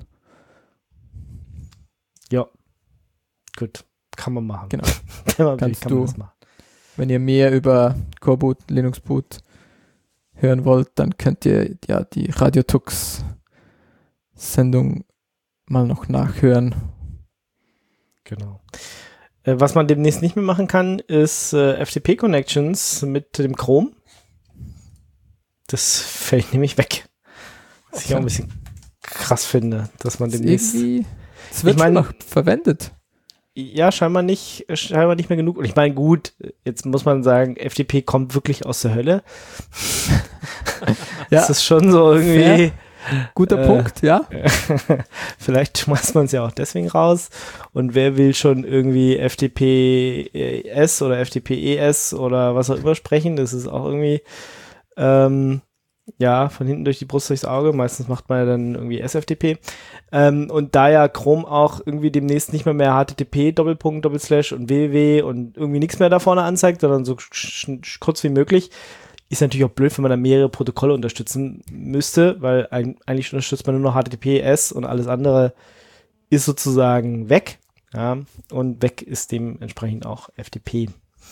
Ja, gut, kann man machen. Genau. man Kannst kann du, man das machen. Wenn ihr mehr über Coreboot, Linux Boot hören wollt, dann könnt ihr ja die Radiotux Sendung mal noch nachhören. Genau. Äh, was man demnächst nicht mehr machen kann, ist äh, F T P-Connections mit dem Chrome. Das fällt nämlich weg. Was okay. ich auch ein bisschen krass finde, dass man demnächst... Es wird ich mein, noch verwendet. Ja, scheinbar nicht, scheinbar nicht mehr genug. Und ich meine, gut, jetzt muss man sagen, F T P kommt wirklich aus der Hölle. ja. Das ist schon so irgendwie... Fair. Guter äh, Punkt, ja. Vielleicht schmeißt man es ja auch deswegen raus. Und wer will schon irgendwie F T P S oder F T P E S oder was auch immer sprechen? Das ist auch irgendwie... Ähm, ja, von hinten durch die Brust durchs Auge. Meistens macht man ja dann irgendwie S F T P. Ähm, und da ja Chrome auch irgendwie demnächst nicht mehr mehr H T T P, Doppelpunkt, Doppelslash und www und irgendwie nichts mehr da vorne anzeigt, sondern so sch- kurz wie möglich, ist natürlich auch blöd, wenn man da mehrere Protokolle unterstützen müsste, weil ein, eigentlich unterstützt man nur noch H T T P S und alles andere ist sozusagen weg. Ja, und weg ist dementsprechend auch F T P.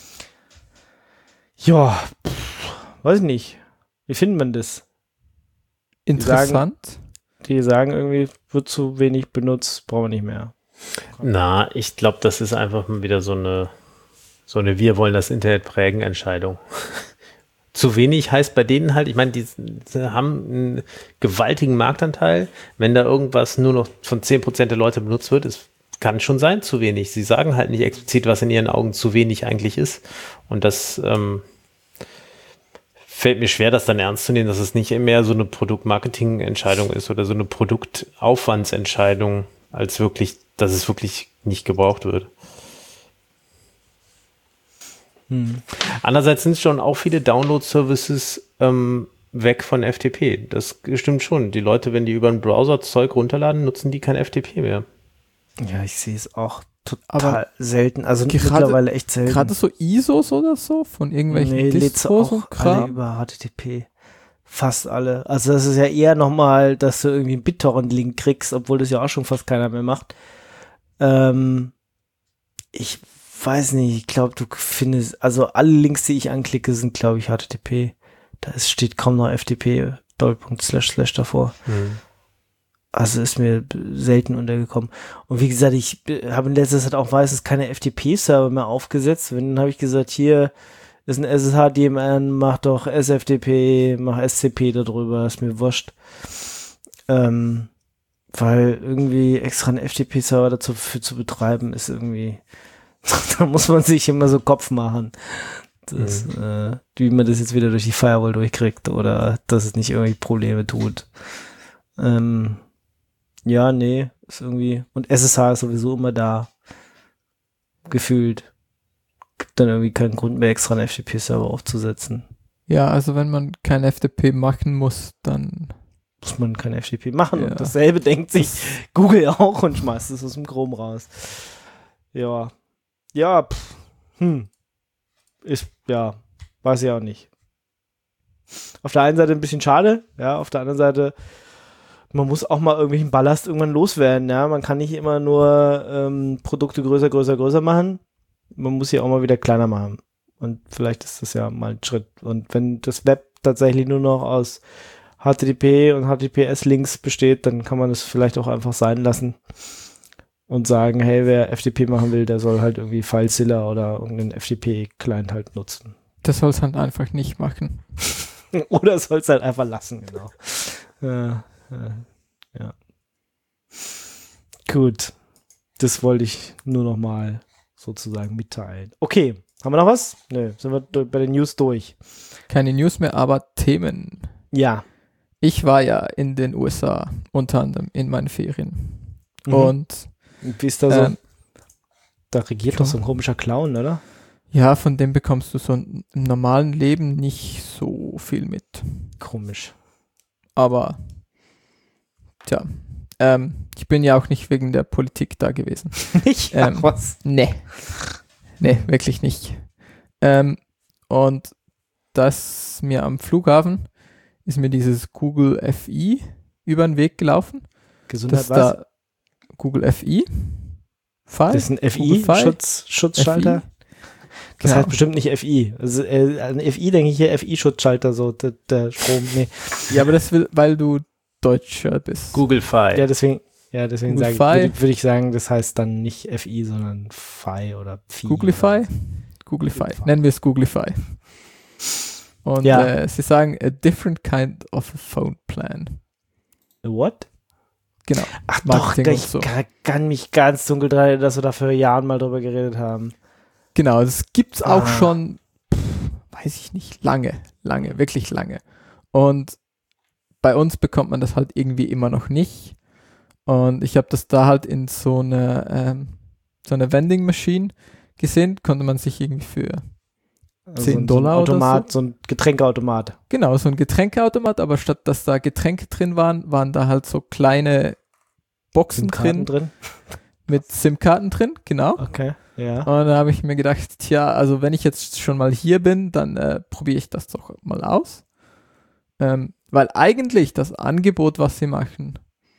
Ja, pff, weiß ich nicht. Wie findet man das? Interessant. Die sagen, die sagen irgendwie, wird zu wenig benutzt, brauchen wir nicht mehr. Na, ich glaube, das ist einfach mal wieder so eine, so eine Wir wollen das Internet prägen Entscheidung. Zu wenig heißt bei denen halt, ich meine, die, die haben einen gewaltigen Marktanteil. Wenn da irgendwas nur noch von zehn Prozent der Leute benutzt wird, es kann schon sein, zu wenig. Sie sagen halt nicht explizit, was in ihren Augen zu wenig eigentlich ist. Und das ähm, fällt mir schwer, das dann ernst zu nehmen, dass es nicht mehr so eine Produktmarketing-Entscheidung ist oder so eine Produktaufwandsentscheidung, als wirklich, dass es wirklich nicht gebraucht wird. Hm. Andererseits sind schon auch viele Download-Services ähm, weg von F T P. Das stimmt schon. Die Leute, wenn die über einen Browser Zeug runterladen, nutzen die kein F T P mehr. Ja, ich sehe es auch total Aber selten. Also grade, mittlerweile echt selten. Gerade so I S Os oder so von irgendwelchen nee, Distros und Kram. Alle über H T T P. Fast alle. Also das ist ja eher nochmal, dass du irgendwie einen BitTorrent-Link kriegst, obwohl das ja auch schon fast keiner mehr macht. Ähm, ich weiß nicht, ich glaube, du findest, also alle Links, die ich anklicke, sind, glaube ich, H T T P. Da ist, steht kaum noch F T P, Doppelpunkt, Slash, Slash davor. Mhm. Also ist mir selten untergekommen. Und wie gesagt, ich habe in letzter Zeit auch meistens keine F T P-Server mehr aufgesetzt. Wenn, dann habe ich gesagt, hier ist ein S S H D M N, mach doch S F T P, mach S C P darüber, ist mir wurscht. Ähm, weil irgendwie extra einen F T P-Server dazu für zu betreiben, ist irgendwie, da muss man sich immer so Kopf machen, dass, mhm. äh, wie man das jetzt wieder durch die Firewall durchkriegt oder dass es nicht irgendwie Probleme tut. Ähm, ja, nee, ist irgendwie, und S S H ist sowieso immer da, gefühlt. Gibt dann irgendwie keinen Grund mehr, extra einen F T P-Server aufzusetzen. Ja, also wenn man kein F T P machen muss, dann muss man kein F T P machen. Ja. Und dasselbe denkt sich Google auch und schmeißt es aus dem Chrome raus. Ja. Ja, pff. Hm. Ist, ja, weiß ich auch nicht. Auf der einen Seite ein bisschen schade, ja, auf der anderen Seite, man muss auch mal irgendwelchen Ballast irgendwann loswerden, ja. Man kann nicht immer nur ähm, Produkte größer, größer, größer machen. Man muss sie auch mal wieder kleiner machen. Und vielleicht ist das ja mal ein Schritt. Und wenn das Web tatsächlich nur noch aus H T T P und H T T P S-Links besteht, dann kann man es vielleicht auch einfach sein lassen und sagen, hey, wer F T P machen will, der soll halt irgendwie FileZilla oder irgendeinen F T P-Client halt nutzen. Das soll es halt einfach nicht machen. Oder soll es halt einfach lassen, genau. Ja, ja, ja. Gut. Das wollte ich nur noch mal sozusagen mitteilen. Okay, haben wir noch was? Nö, sind wir bei den News durch. Keine News mehr, aber Themen. Ja. Ich war ja in den U S A, unter anderem in meinen Ferien. Mhm. Und wie ist da so? Ähm, da regiert doch so ein komischer Clown, oder? Ja, von dem bekommst du so im normalen Leben nicht so viel mit. Komisch. Aber, tja, ähm, ich bin ja auch nicht wegen der Politik da gewesen. Nicht? Ähm, Ach, was? Nee. Nee, wirklich nicht. Ähm, und das mir am Flughafen ist mir dieses Google F I über den Weg gelaufen. Gesundheit das was? Da Google F I. File? Das ist ein F I-Schutzschalter. F I. Das Genau. heißt bestimmt nicht F I. Also äh, an F I denke ich hier F I-Schutzschalter, so der, der Strom. Nee. Ja, aber das will, weil du Deutscher bist. Google Fi. Ja, deswegen, ja, deswegen Google sage ich, Fi. würde, würde ich sagen, das heißt dann nicht F I, sondern Fi oder Phi. Googlify? Googlify. Googlify. Nennen wir es Googlify. Und Ja. äh, sie sagen, a different kind of a phone plan. What? Genau. Ach Marketing doch, und ich so. kann, kann mich ganz dunkel dran erinnern, dass wir da vor Jahren mal drüber geredet haben. Genau, das gibt's auch Ah. schon, pff, weiß ich nicht, lange, lange, wirklich lange. Und bei uns bekommt man das halt irgendwie immer noch nicht. Und ich habe das da halt in so eine, ähm, so eine Vending Machine gesehen, konnte man sich irgendwie für Also zehn so ein Dollar oder Automat, so ein Getränkeautomat. Genau, so ein Getränkeautomat, aber statt dass da Getränke drin waren, waren da halt so kleine Boxen SIM-Karten drin, drin. mit SIM-Karten drin, genau. Okay, ja. Und da habe ich mir gedacht, tja, also wenn ich jetzt schon mal hier bin, dann äh, probiere ich das doch mal aus. Ähm, weil eigentlich das Angebot, was sie machen,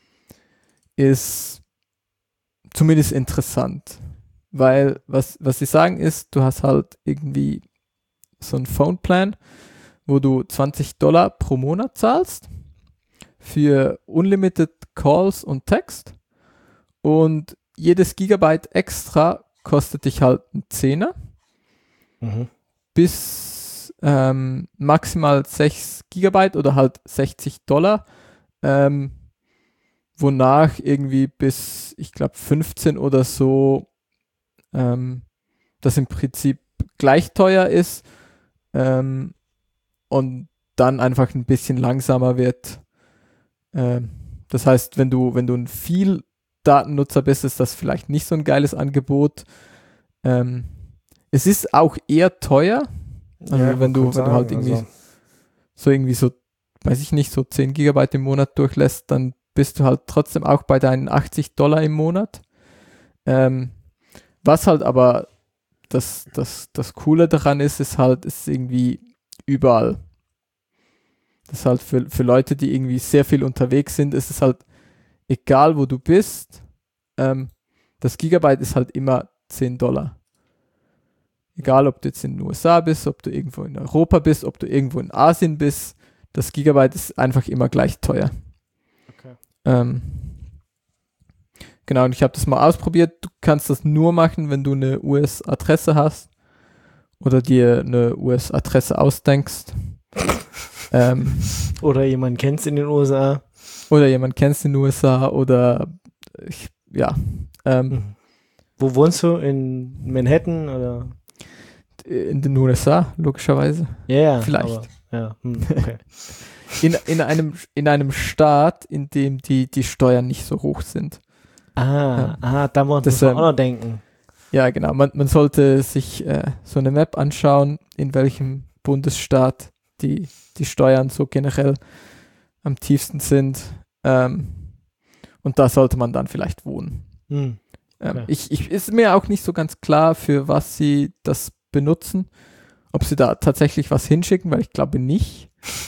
ist zumindest interessant. Weil was, was sie sagen ist, du hast halt irgendwie so ein Phone-Plan, wo du zwanzig Dollar pro Monat zahlst für unlimited Calls und Text und jedes Gigabyte extra kostet dich halt einen Zehner Mhm. bis ähm, maximal sechs Gigabyte oder halt sechzig Dollar, ähm, wonach irgendwie bis, ich glaube, fünfzehn oder so ähm, das im Prinzip gleich teuer ist ähm, und dann einfach ein bisschen langsamer wird. Ähm, das heißt, wenn du, wenn du ein viel Datennutzer bist, ist das vielleicht nicht so ein geiles Angebot. Ähm, es ist auch eher teuer. Also Ja, wenn du, kann wenn du halt sagen, irgendwie also. so irgendwie so, weiß ich nicht, so zehn Gigabyte im Monat durchlässt, dann bist du halt trotzdem auch bei deinen achtzig Dollar im Monat. Ähm, was halt aber das, das, das Coole daran ist, ist halt, ist irgendwie überall. Das ist halt für, für Leute, die irgendwie sehr viel unterwegs sind, ist es halt egal, wo du bist, ähm, das Gigabyte ist halt immer zehn Dollar. Egal, ob du jetzt in den U S A bist, ob du irgendwo in Europa bist, ob du irgendwo in Asien bist, das Gigabyte ist einfach immer gleich teuer. Okay. Ähm, genau, und ich habe das mal ausprobiert. Du kannst das nur machen, wenn du eine U S-Adresse hast oder dir eine U S-Adresse ausdenkst. ähm, Oder jemanden kennst in den U S A. oder jemand kennst in den U S A oder ich, ja. Ähm, Mhm. Wo wohnst du? In Manhattan oder? in den U S A, logischerweise. Ja, yeah, Vielleicht. Aber, ja, hm, okay. In, in, einem, in einem Staat, in dem die, die Steuern nicht so hoch sind. ah, Ja. ah, da muss Das, man ähm, auch noch denken. Ja, genau. Man, man sollte sich äh, so eine Map anschauen, in welchem Bundesstaat die, die Steuern so generell am tiefsten sind. Ähm, und da sollte man dann vielleicht wohnen. Hm. Ähm, Okay. ich, ich ist mir auch nicht so ganz klar, für was sie das benutzen. Ob sie da tatsächlich was hinschicken, weil ich glaube nicht.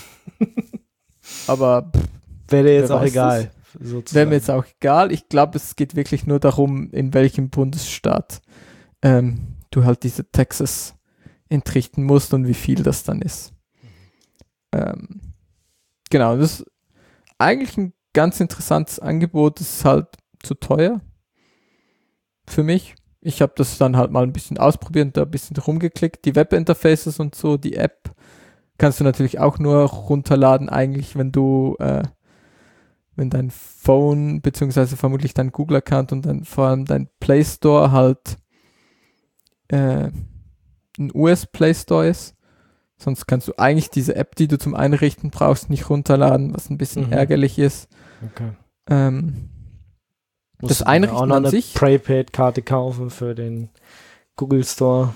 Aber pff, Wäre dir jetzt wer auch weiß egal. wäre sozusagen. mir jetzt auch egal. Ich glaube, es geht wirklich nur darum, in welchem Bundesstaat ähm, du halt diese Taxes entrichten musst und wie viel das dann ist. Ähm, genau, das ist eigentlich ein ganz interessantes Angebot. Es ist halt zu teuer für mich. Ich habe das dann halt mal ein bisschen ausprobiert und da ein bisschen rumgeklickt. Die Webinterfaces und so, die App kannst du natürlich auch nur runterladen, eigentlich, wenn du, äh, wenn dein Phone, beziehungsweise vermutlich dein Google-Account und dann vor allem dein Play Store halt äh, ein U S Play Store ist. Sonst kannst du eigentlich diese App, die du zum Einrichten brauchst, nicht runterladen, was ein bisschen Mhm. ärgerlich ist. Okay. Ähm, Musst das du dann Einrichten auch noch an eine sich- Prepaid-Karte kaufen für den Google Store.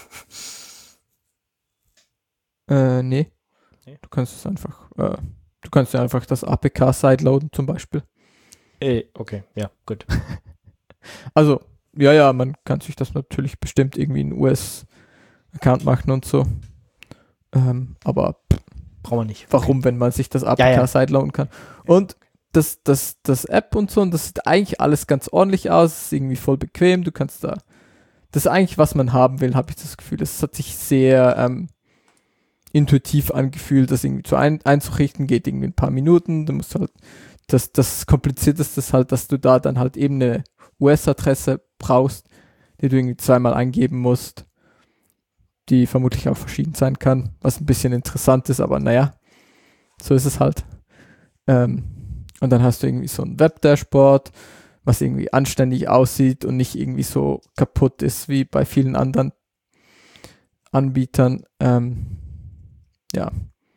äh, nee. Nee? Du kannst es einfach, äh, du kannst ja einfach das A P K sideloaden zum Beispiel. Eh, okay, ja, gut. Also, ja, ja, man kann sich das natürlich bestimmt irgendwie in U S-Account machen und so. Ähm, aber pff, Brauchen wir nicht. warum, wenn man sich das A P K Ja, ja. sideloaden kann? Und das, das, das App und so, und das sieht eigentlich alles ganz ordentlich aus, ist irgendwie voll bequem, du kannst da, das ist eigentlich, was man haben will, habe ich das Gefühl. Es hat sich sehr ähm, intuitiv angefühlt, das irgendwie zu ein, einzurichten, geht irgendwie ein paar Minuten, du musst halt, das, das Komplizierteste ist halt, dass du da dann halt eben eine U S-Adresse brauchst, die du irgendwie zweimal eingeben musst, die vermutlich auch verschieden sein kann, was ein bisschen interessant ist, aber naja, so ist es halt. Ähm, und dann hast du irgendwie so ein Web-Dashboard, was irgendwie anständig aussieht und nicht irgendwie so kaputt ist wie bei vielen anderen Anbietern. Ähm, ja.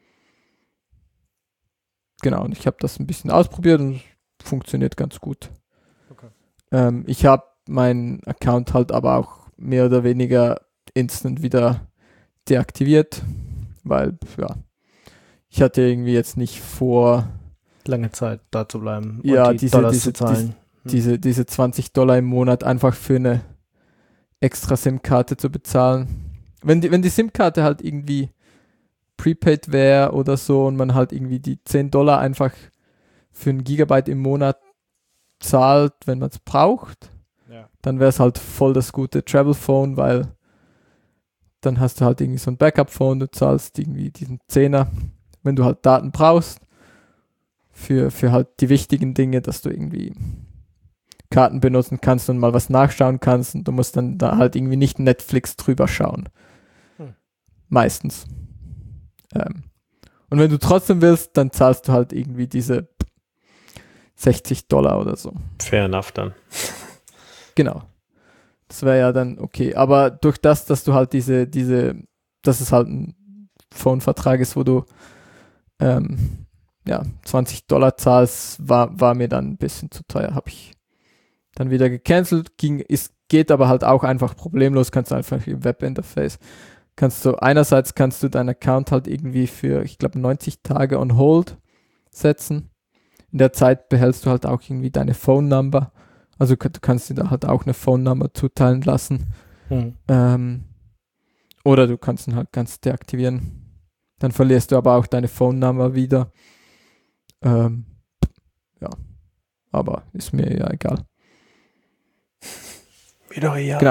Genau, und ich habe das ein bisschen ausprobiert und es funktioniert ganz gut. Okay. Ähm, ich habe meinen Account halt aber auch mehr oder weniger instant wieder deaktiviert, weil, ja, ich hatte irgendwie jetzt nicht vor, Lange Zeit da zu bleiben Ja, und die diese- Dollars diese- zu zahlen. Hm. diese, diese zwanzig Dollar im Monat einfach für eine extra SIM-Karte zu bezahlen. Wenn die, wenn die SIM-Karte halt irgendwie prepaid wäre oder so und man halt irgendwie die zehn Dollar einfach für ein Gigabyte im Monat zahlt, wenn man es braucht, Ja. dann wäre es halt voll das gute Travel-Phone, weil dann hast du halt irgendwie so ein Backup-Phone, du zahlst irgendwie diesen Zehner, wenn du halt Daten brauchst, für, für halt die wichtigen Dinge, dass du irgendwie Karten benutzen kannst und mal was nachschauen kannst und du musst dann da halt irgendwie nicht Netflix drüber schauen. Hm. Meistens. Ähm. Und wenn du trotzdem willst, dann zahlst du halt irgendwie diese sechzig Dollar oder so. Fair enough dann. Genau. Das wäre ja dann okay. Aber durch das, dass du halt diese, diese, dass es halt ein Phone-Vertrag ist, wo du ähm, ja, zwanzig Dollar zahlst, war, war mir dann ein bisschen zu teuer. Habe ich dann wieder gecancelt. Ging, ist, geht aber halt auch einfach problemlos. Kannst du einfach im Webinterface, kannst du, einerseits kannst du deinen Account halt irgendwie für, ich glaube, neunzig Tage on hold setzen. In der Zeit behältst du halt auch irgendwie deine Phone Number. Also du kannst dir da halt auch eine Phone Number zuteilen lassen. Hm. Ähm, oder du kannst ihn halt ganz deaktivieren. Dann verlierst du aber auch deine Phone Number wieder. Ähm, ja, aber ist mir ja egal. Mir doch egal. Genau.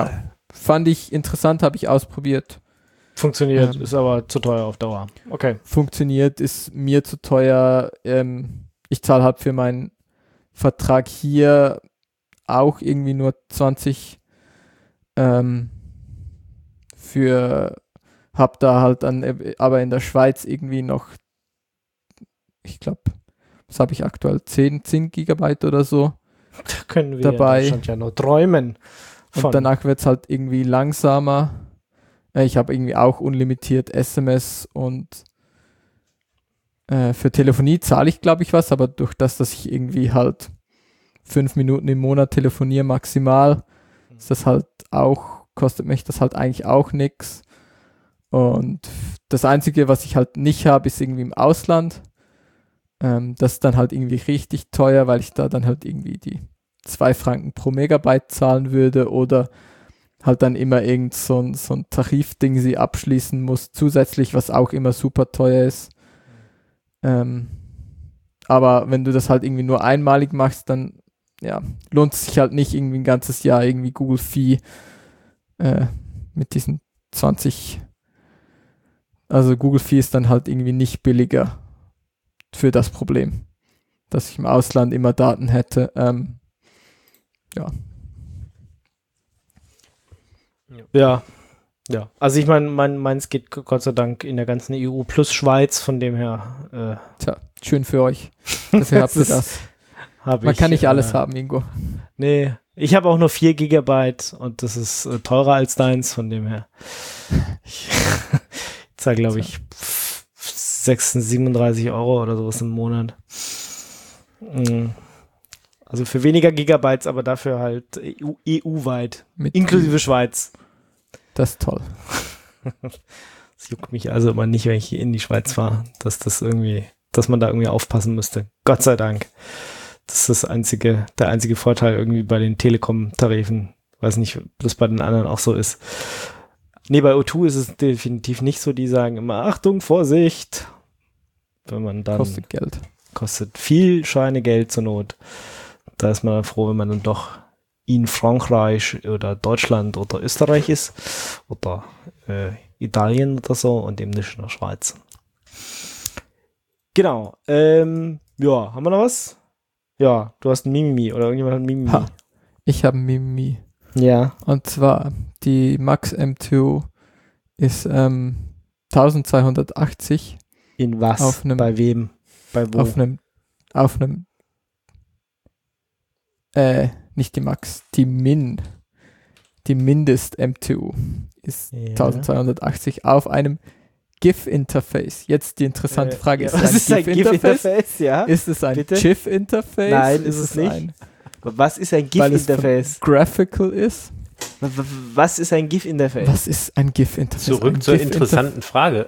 fand ich interessant, habe ich ausprobiert. Funktioniert, Ähm, ist aber zu teuer auf Dauer. Okay. Funktioniert, ist mir zu teuer. Ähm, ich zahle halt für meinen Vertrag hier auch irgendwie nur zwanzig ähm, für, hab da halt dann, äh, aber in der Schweiz irgendwie noch, ich glaube, was habe ich aktuell, zehn Gigabyte oder so. Da können wir Dabei. in Deutschland ja nur träumen. Und Von. danach wird es halt irgendwie langsamer. Äh, Ich habe irgendwie auch unlimitiert S M S und äh, für Telefonie zahle ich, glaube ich, was, aber durch das, dass ich irgendwie halt fünf Minuten im Monat telefoniere maximal, ist das halt auch, kostet mich das halt eigentlich auch nichts. Und das Einzige, was ich halt nicht habe, ist irgendwie im Ausland. Ähm, das ist dann halt irgendwie richtig teuer, weil ich da dann halt irgendwie die zwei Franken pro Megabyte zahlen würde oder halt dann immer irgend so ein, so ein Tarifding sie abschließen muss, zusätzlich, was auch immer super teuer ist. Ähm, aber wenn du das halt irgendwie nur einmalig machst, dann ja, lohnt es sich halt nicht irgendwie ein ganzes Jahr irgendwie Google Fi äh, mit diesen zwanzig, also Google Fi ist dann halt irgendwie nicht billiger für das Problem, dass ich im Ausland immer Daten hätte. Ähm, ja. Ja. Ja. Also ich meine, mein, meins geht Gott sei Dank in der ganzen E U plus Schweiz, von dem her äh, Tja, schön für euch. Dafür habt ihr das. habe ich. Man kann nicht alles äh, haben, Ingo. Nee, ich habe auch nur vier Gigabyte und das ist äh, teurer als deins, von dem her. Ich zahle, glaube ich, sechsundsechzig, siebenunddreißig Euro oder sowas im Monat. Mm. Also für weniger Gigabytes, aber dafür halt E U, E U-weit, Mit inklusive Schweiz. Das ist toll. Das juckt mich also immer nicht, wenn ich hier in die Schweiz fahre, dass das irgendwie, dass man da irgendwie aufpassen müsste. Gott sei Dank. Das ist das einzige, der einzige Vorteil irgendwie bei den Telekom-Tarifen. Weiß nicht, ob das bei den anderen auch so ist. Nee, bei O zwei ist es definitiv nicht so. Die sagen immer, Achtung, Vorsicht. Wenn man dann Kostet Geld. kostet viel Schweinegeld zur Not. Da ist man dann froh, wenn man dann doch in Frankreich oder Deutschland oder Österreich ist oder äh, Italien oder so und eben nicht in der Schweiz. Genau. Ähm, ja, haben wir noch was? Ja, du hast ein Mimimi oder irgendjemand hat ein Mimimi. Ha. Ich habe Mimi. Ja. Und zwar die Max M zwei ist ähm, zwölfhundertachtzig In was? Auf einem- Bei wem? Bei wo? auf einem auf einem äh, nicht die Max, die Min. Die Mindest M zwei ist Ja. zwölfhundertachtzig auf einem GIF-Interface. Jetzt die interessante Äh, Frage, ja, ist was es ein ist ein GIF-Interface? GIF-Interface? Ja. Ist es ein Bitte? GIF-Interface? Nein, ist es nicht. Ein, Was ist ein weil es von GIF-Interface? Graphical ist? W- w- Was ist ein GIF-Interface? Was ist ein GIF-Interface? Zurück ein zur GIF-Interface- interessanten Frage.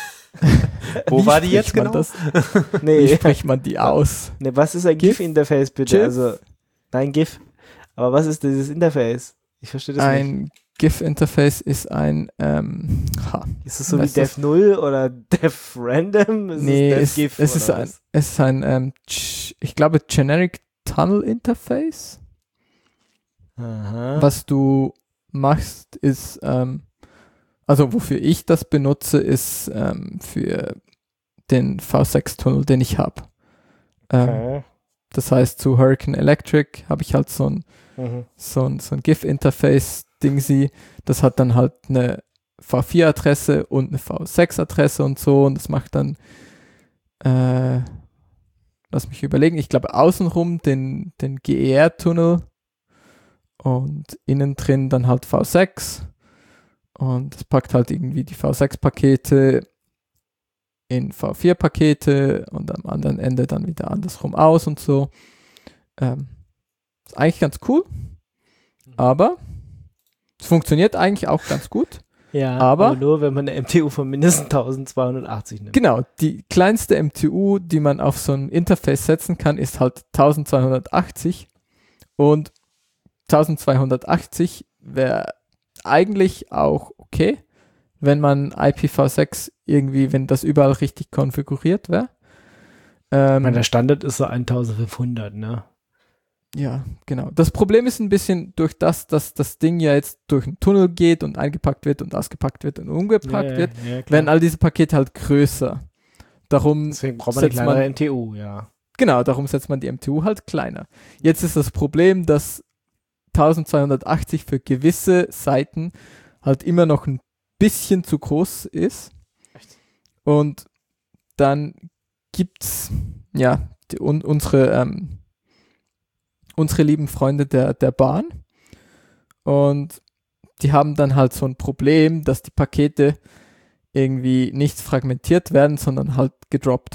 Wo Wie war die spricht jetzt man genau? Das? Wie Nee. spricht man die aus? Nee, was ist ein GIF? GIF-Interface bitte? GIF? Also, nein, GIF. Aber was ist dieses Interface? Ich verstehe das nicht. Ein GIF-Interface ist ein ähm, ha, Ist es so wie weißt du Def null oder Def Random? Ist nee, es es, Def GIF es ist oder ein, was? es ist ein ähm, Ch- ich glaube Generic Tunnel Interface. Aha. Was du machst, ist, ähm, also wofür ich das benutze, ist ähm, für den V sechs Tunnel, den ich habe. Ähm, Okay. Das heißt, zu Hurricane Electric habe ich halt so ein, Mhm. so ein, so ein GIF-Interface-Dingsy. Das hat dann halt eine V vier Adresse und eine V sechs Adresse und so. Und das macht dann, äh, lass mich überlegen, ich glaube außenrum den, den G E R-Tunnel und innen drin dann halt V sechs. Und es packt halt irgendwie die V sechs Pakete in V vier Pakete und am anderen Ende dann wieder andersrum aus und so. Ähm, ist eigentlich ganz cool, aber es funktioniert eigentlich auch ganz gut. Ja, aber- aber nur, wenn man eine M T U von mindestens zwölfhundertachtzig nimmt. Genau, die kleinste M T U, die man auf so ein Interface setzen kann, ist halt zwölfhundertachtzig und zwölfhundertachtzig wäre eigentlich auch okay, wenn man I P v sechs irgendwie, wenn das überall richtig konfiguriert wäre. Ich Ähm, meine, der Standard ist so eintausendfünfhundert, ne? ja, genau. Das Problem ist ein bisschen durch das, dass das Ding ja jetzt durch einen Tunnel geht und eingepackt wird und ausgepackt wird und umgepackt Ja, wird, ja, klar. werden all diese Pakete halt größer. Darum Deswegen braucht man eine setzt kleinere man, M T U, ja. genau, darum setzt man die M T U halt kleiner. Jetzt ist das Problem, dass zwölfhundertachtzig für gewisse Seiten halt immer noch ein bisschen zu groß ist. Echt? Und dann gibt's ja die, un, unsere ähm, unsere lieben Freunde der, der Bahn und die haben dann halt so ein Problem, dass die Pakete irgendwie nicht fragmentiert werden, sondern halt gedroppt.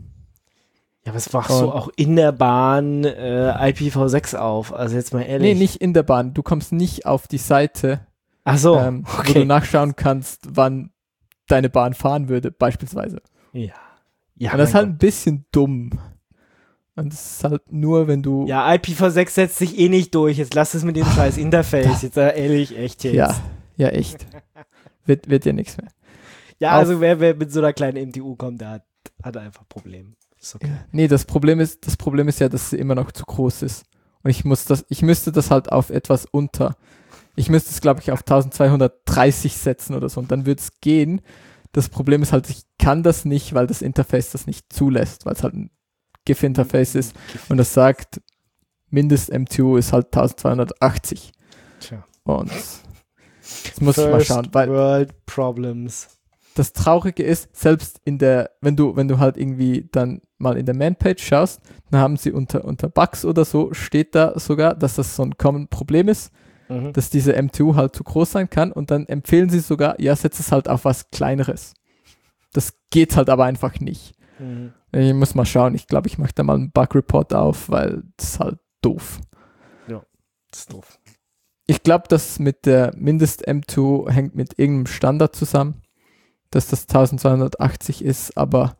Ja, was machst du Und- auch in der Bahn äh, I P v sechs auf? Also jetzt mal ehrlich. Nee, nicht in der Bahn. Du kommst nicht auf die Seite, Ach so, ähm, wo okay. du nachschauen kannst, wann deine Bahn fahren würde, beispielsweise. Ja. Ja, Und das ist mein halt ein bisschen dumm. Und das ist halt nur, wenn du... Ja, I P v sechs setzt sich eh nicht durch. Jetzt lass es mit dem scheiß Interface. Jetzt äh, ehrlich, echt jetzt. ja, ja, echt. wird, wird ja nichts mehr. Ja, Auf- also wer, wer mit so einer kleinen M T U kommt, der hat, hat einfach Probleme. Ist okay. Nee, das Problem ist, das Problem ist ja, dass sie immer noch zu groß ist. Und ich muss das, ich müsste das halt auf etwas unter. Ich müsste es, glaube ich, auf zwölfhundertdreißig setzen oder so und dann würde es gehen. Das Problem ist halt, ich kann das nicht, weil das Interface das nicht zulässt, weil es halt ein GIF-Interface ist und das sagt, Mindest-M T U ist halt zwölfhundertachtzig. Tja. Und jetzt muss ich mal schauen, weil World Problems. das Traurige ist, selbst in der, wenn du, wenn du halt irgendwie dann mal in der Man-Page schaust, dann haben sie unter, unter Bugs oder so, steht da sogar, dass das so ein common Problem ist, Mhm. dass diese M T U halt zu groß sein kann und dann empfehlen sie sogar, ja, setz es halt auf was Kleineres. Das geht halt aber einfach nicht. Mhm. Ich muss mal schauen, ich glaube, ich mache da mal einen Bug-Report auf, weil das ist halt doof. Das ist doof. Ich glaube, das mit der Mindest-M T U hängt mit irgendeinem Standard zusammen, dass das zwölfhundertachtzig ist, aber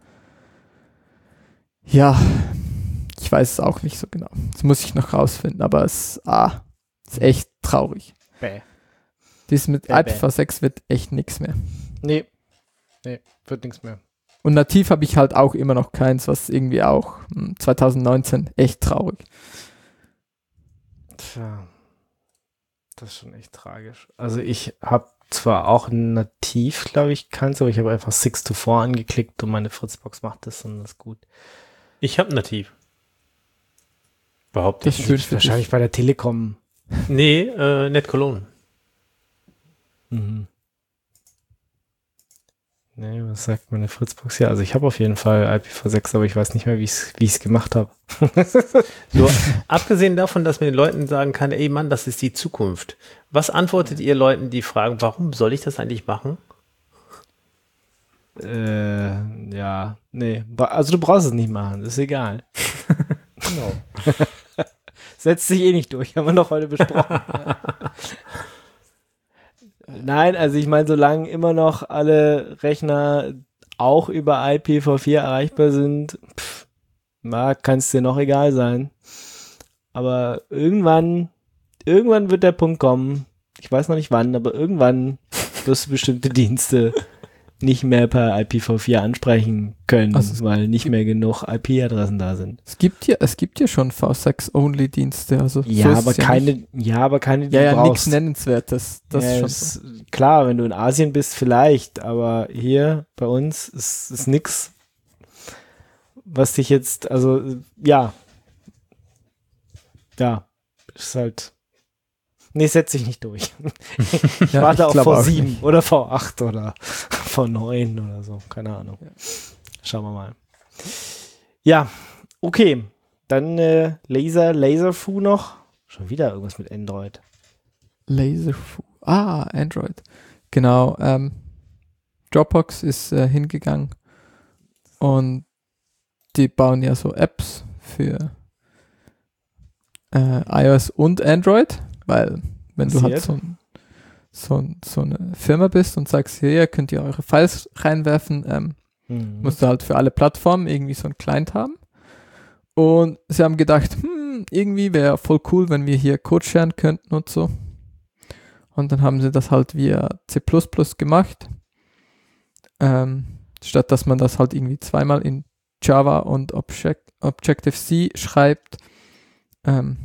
ja, ich weiß es auch nicht so genau. Das muss ich noch rausfinden, aber es ah, ist echt traurig. Bäh. Dies mit Bäh, I P v sechs wird echt nichts mehr. Nee. Nee, wird nichts mehr. Und nativ habe ich halt auch immer noch keins, was irgendwie auch hm, zwanzig neunzehn echt traurig. Tja. Das ist schon echt tragisch. Also ich habe zwar auch nativ, glaube ich, keins, aber ich habe einfach six to four angeklickt und meine Fritzbox macht das und das ist gut. Ich habe nativ. Behaupte Das ich. ist schön für Wahrscheinlich dich. bei der Telekom. Nee, äh, Net Cologne. Mhm. Nee, was sagt meine Fritzbox? Ja, also ich habe auf jeden Fall I P v sechs, aber ich weiß nicht mehr, wie ich es wie ich's gemacht habe. So, abgesehen davon, dass man den Leuten sagen kann, ey Mann, das ist die Zukunft. Was antwortet ihr Leuten, die fragen, warum soll ich das eigentlich machen? Äh, ja, nee. Ba- Also du brauchst es nicht machen, ist egal. Genau. Setzt sich eh nicht durch, haben wir doch heute besprochen. Nein, also ich meine, solange immer noch alle Rechner auch über I P v vier erreichbar sind, pff, kann es dir noch egal sein. Aber irgendwann, irgendwann wird der Punkt kommen, ich weiß noch nicht wann, aber irgendwann wirst du bestimmte Dienste nicht mehr per I P v vier ansprechen können, Also weil nicht mehr genug I P-Adressen da sind. Es gibt ja, es gibt ja schon V sechs-Only-Dienste. Also so Ja, ist aber es ja keine, nicht. ja, aber keine, die Ja, du ja, nichts brauchst. Nennenswertes. Das Ja, ist schon ist so. klar, wenn du in Asien bist, vielleicht, aber hier bei uns ist, ist nix, was dich jetzt, also, ja. Ja, ist halt, nee, setz dich nicht durch. Ich Ja, warte ich auf glaub V auch sieben nicht. oder V acht oder V neun oder so, keine Ahnung. Ja. Schauen wir mal. Ja, okay, dann äh, Laser, Laserfu noch. Schon wieder irgendwas mit Android. Laserfu. Ah, Android. Genau. Ähm, Dropbox ist äh, hingegangen und die bauen ja so Apps für äh, iOS und Android, weil wenn du halt Passiert. so, ein, so, ein, so eine Firma bist und sagst, hier könnt ihr eure Files reinwerfen, ähm, Mhm. musst du halt für alle Plattformen irgendwie so ein Client haben. Und sie haben gedacht, hm, irgendwie wäre voll cool, wenn wir hier Code sharen könnten und so. Und dann haben sie das halt via C plus plus gemacht. Ähm, statt dass man das halt irgendwie zweimal in Java und Object, Objective-C schreibt, ähm,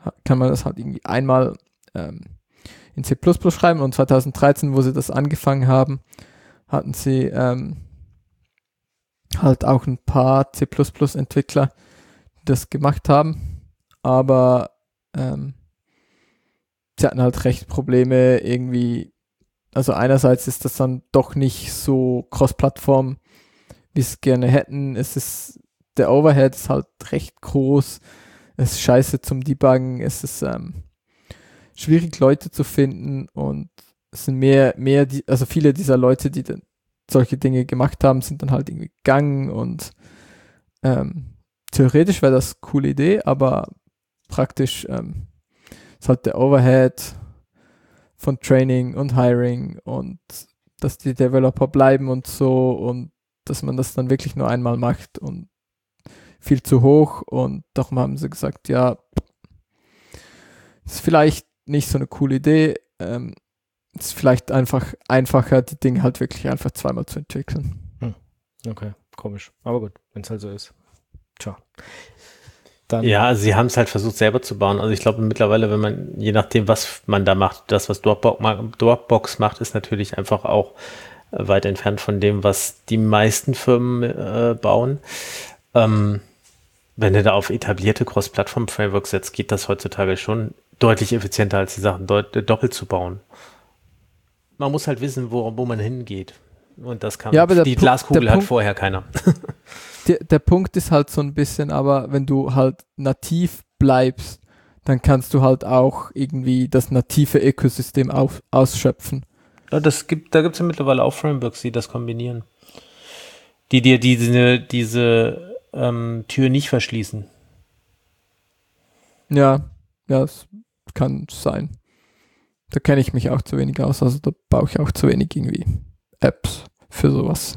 kann man das halt irgendwie einmal ähm, in C plus plus schreiben und zwanzig dreizehn, wo sie das angefangen haben, hatten sie ähm, halt auch ein paar C plus plus Entwickler, die das gemacht haben, aber ähm, sie hatten halt recht Probleme irgendwie, also einerseits ist das dann doch nicht so Cross-Plattform, wie sie es gerne hätten. Es ist, der Overhead ist halt recht groß, es ist scheiße zum Debuggen, es ist ähm, schwierig Leute zu finden und es sind mehr, mehr, die, also viele dieser Leute, die dann solche Dinge gemacht haben, sind dann halt irgendwie gegangen und ähm, theoretisch wäre das eine coole Idee, aber praktisch ähm, ist halt der Overhead von Training und Hiring und dass die Developer bleiben und so und dass man das dann wirklich nur einmal macht und viel zu hoch und darum haben sie gesagt, ja, ist vielleicht nicht so eine coole Idee, ähm, ist vielleicht einfach einfacher, die Dinge halt wirklich einfach zweimal zu entwickeln. Hm. Okay, komisch. Aber gut, wenn es halt so ist. Tja. Dann ja, sie haben es halt versucht selber zu bauen. Also ich glaube mittlerweile, wenn man, je nachdem, was man da macht, das, was Dropbox macht, ist natürlich einfach auch äh, weit entfernt von dem, was die meisten Firmen äh, bauen. Ähm, wenn du da auf etablierte Cross-Plattform-Frameworks setzt, geht das heutzutage schon deutlich effizienter, als die Sachen deut- doppelt zu bauen. Man muss halt wissen, wo, wo man hingeht. Und das kann Ja, aber der die Pu- Glaskugel der hat Punkt- vorher keiner. Der, der Punkt ist halt so ein bisschen, aber wenn du halt nativ bleibst, dann kannst du halt auch irgendwie das native Ökosystem auf, ausschöpfen. Ja, das gibt, da gibt es ja mittlerweile auch Frameworks, die das kombinieren. Die dir diese, diese ähm, Tür nicht verschließen. Ja, ja, es kann sein. Da kenne ich mich auch zu wenig aus, also da baue ich auch zu wenig irgendwie Apps für sowas.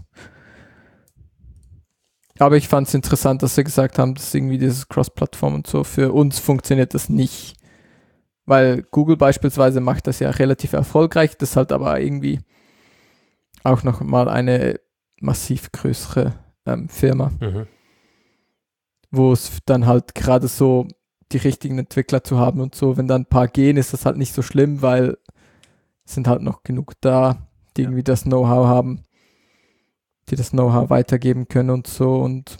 Aber ich fand es interessant, dass sie gesagt haben, dass irgendwie dieses Cross-Plattform und so, für uns funktioniert das nicht. Weil Google beispielsweise macht das ja relativ erfolgreich, das ist halt aber irgendwie auch noch mal eine massiv größere ähm, Firma, Mhm. wo es dann halt gerade so die richtigen Entwickler zu haben und so, wenn dann ein paar gehen, ist das halt nicht so schlimm, weil es sind halt noch genug da, die Ja. irgendwie das Know-how haben, die das Know-how weitergeben können und so und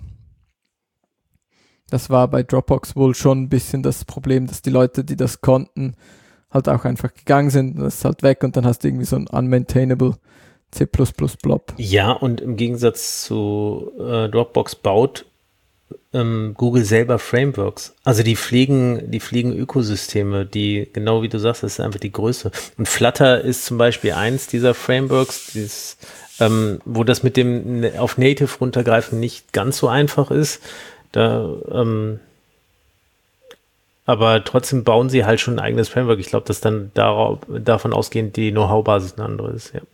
das war bei Dropbox wohl schon ein bisschen das Problem, dass die Leute, die das konnten, halt auch einfach gegangen sind und das ist halt weg und dann hast du irgendwie so ein unmaintainable C plus plus Blob. Ja, und im Gegensatz zu äh, Dropbox baut ähm, Google selber Frameworks. Also die pflegen, die pflegen Ökosysteme, die, genau wie du sagst, das ist einfach die Größe. Und Flutter ist zum Beispiel eins dieser Frameworks, dieses, ähm, wo das mit dem auf Native runtergreifen nicht ganz so einfach ist. Da, ähm, aber trotzdem bauen sie halt schon ein eigenes Framework. Ich glaube, dass dann darauf, davon ausgehend die Know-how-Basis eine andere ist, ja.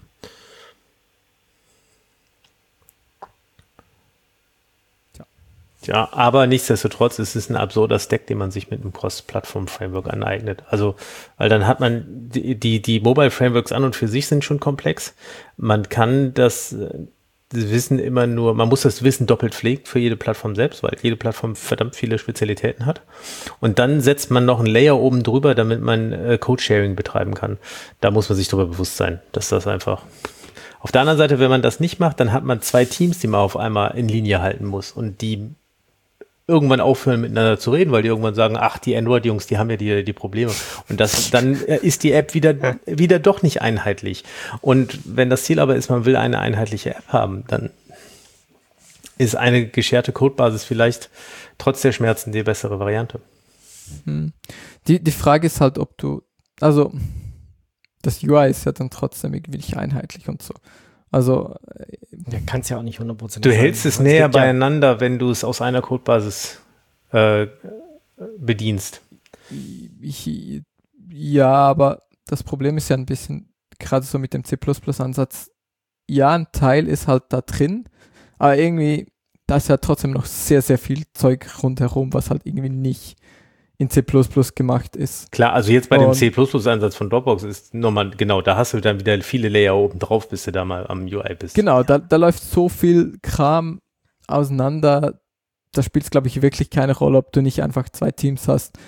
Ja, aber nichtsdestotrotz ist es ein absurder Stack, den man sich mit einem Cross-Plattform-Framework aneignet. Also, weil dann hat man, die, die, die Mobile-Frameworks an und für sich sind schon komplex. Man kann das, das Wissen immer nur, man muss das Wissen doppelt pflegen für jede Plattform selbst, weil jede Plattform verdammt viele Spezialitäten hat. Und dann setzt man noch ein Layer oben drüber, damit man äh, Code-Sharing betreiben kann. Da muss man sich darüber bewusst sein, dass das einfach... Auf der anderen Seite, wenn man das nicht macht, dann hat man zwei Teams, die man auf einmal in Linie halten muss und die irgendwann aufhören miteinander zu reden, weil die irgendwann sagen, ach, die Android-Jungs, die haben ja die, die Probleme. Und das, dann ist die App wieder, wieder doch nicht einheitlich. Und wenn das Ziel aber ist, man will eine einheitliche App haben, dann ist eine gescherte Codebasis vielleicht trotz der Schmerzen die bessere Variante. Hm. Die, die Frage ist halt, ob du, also das U I ist ja dann trotzdem irgendwie nicht einheitlich und so. Also ja, kann es ja auch nicht hundert Prozent Du sein. hältst es Aber näher gibt ja- beieinander, wenn du es aus einer Codebasis äh, bedienst. ich, ja, aber das Problem ist ja ein bisschen, gerade so mit dem C plus plus Ansatz, ja, ein Teil ist halt da drin, aber irgendwie, da ist ja trotzdem noch sehr, sehr viel Zeug rundherum, was halt irgendwie nicht in C plus plus gemacht ist. Klar, also jetzt bei dem Und- C plus plus Ansatz von Dropbox ist nochmal, genau, da hast du dann wieder viele Layer oben drauf, bis du da mal am U I bist. Genau, da, da läuft so viel Kram auseinander, da spielt es, glaube ich, wirklich keine Rolle, ob du nicht einfach zwei Teams hast,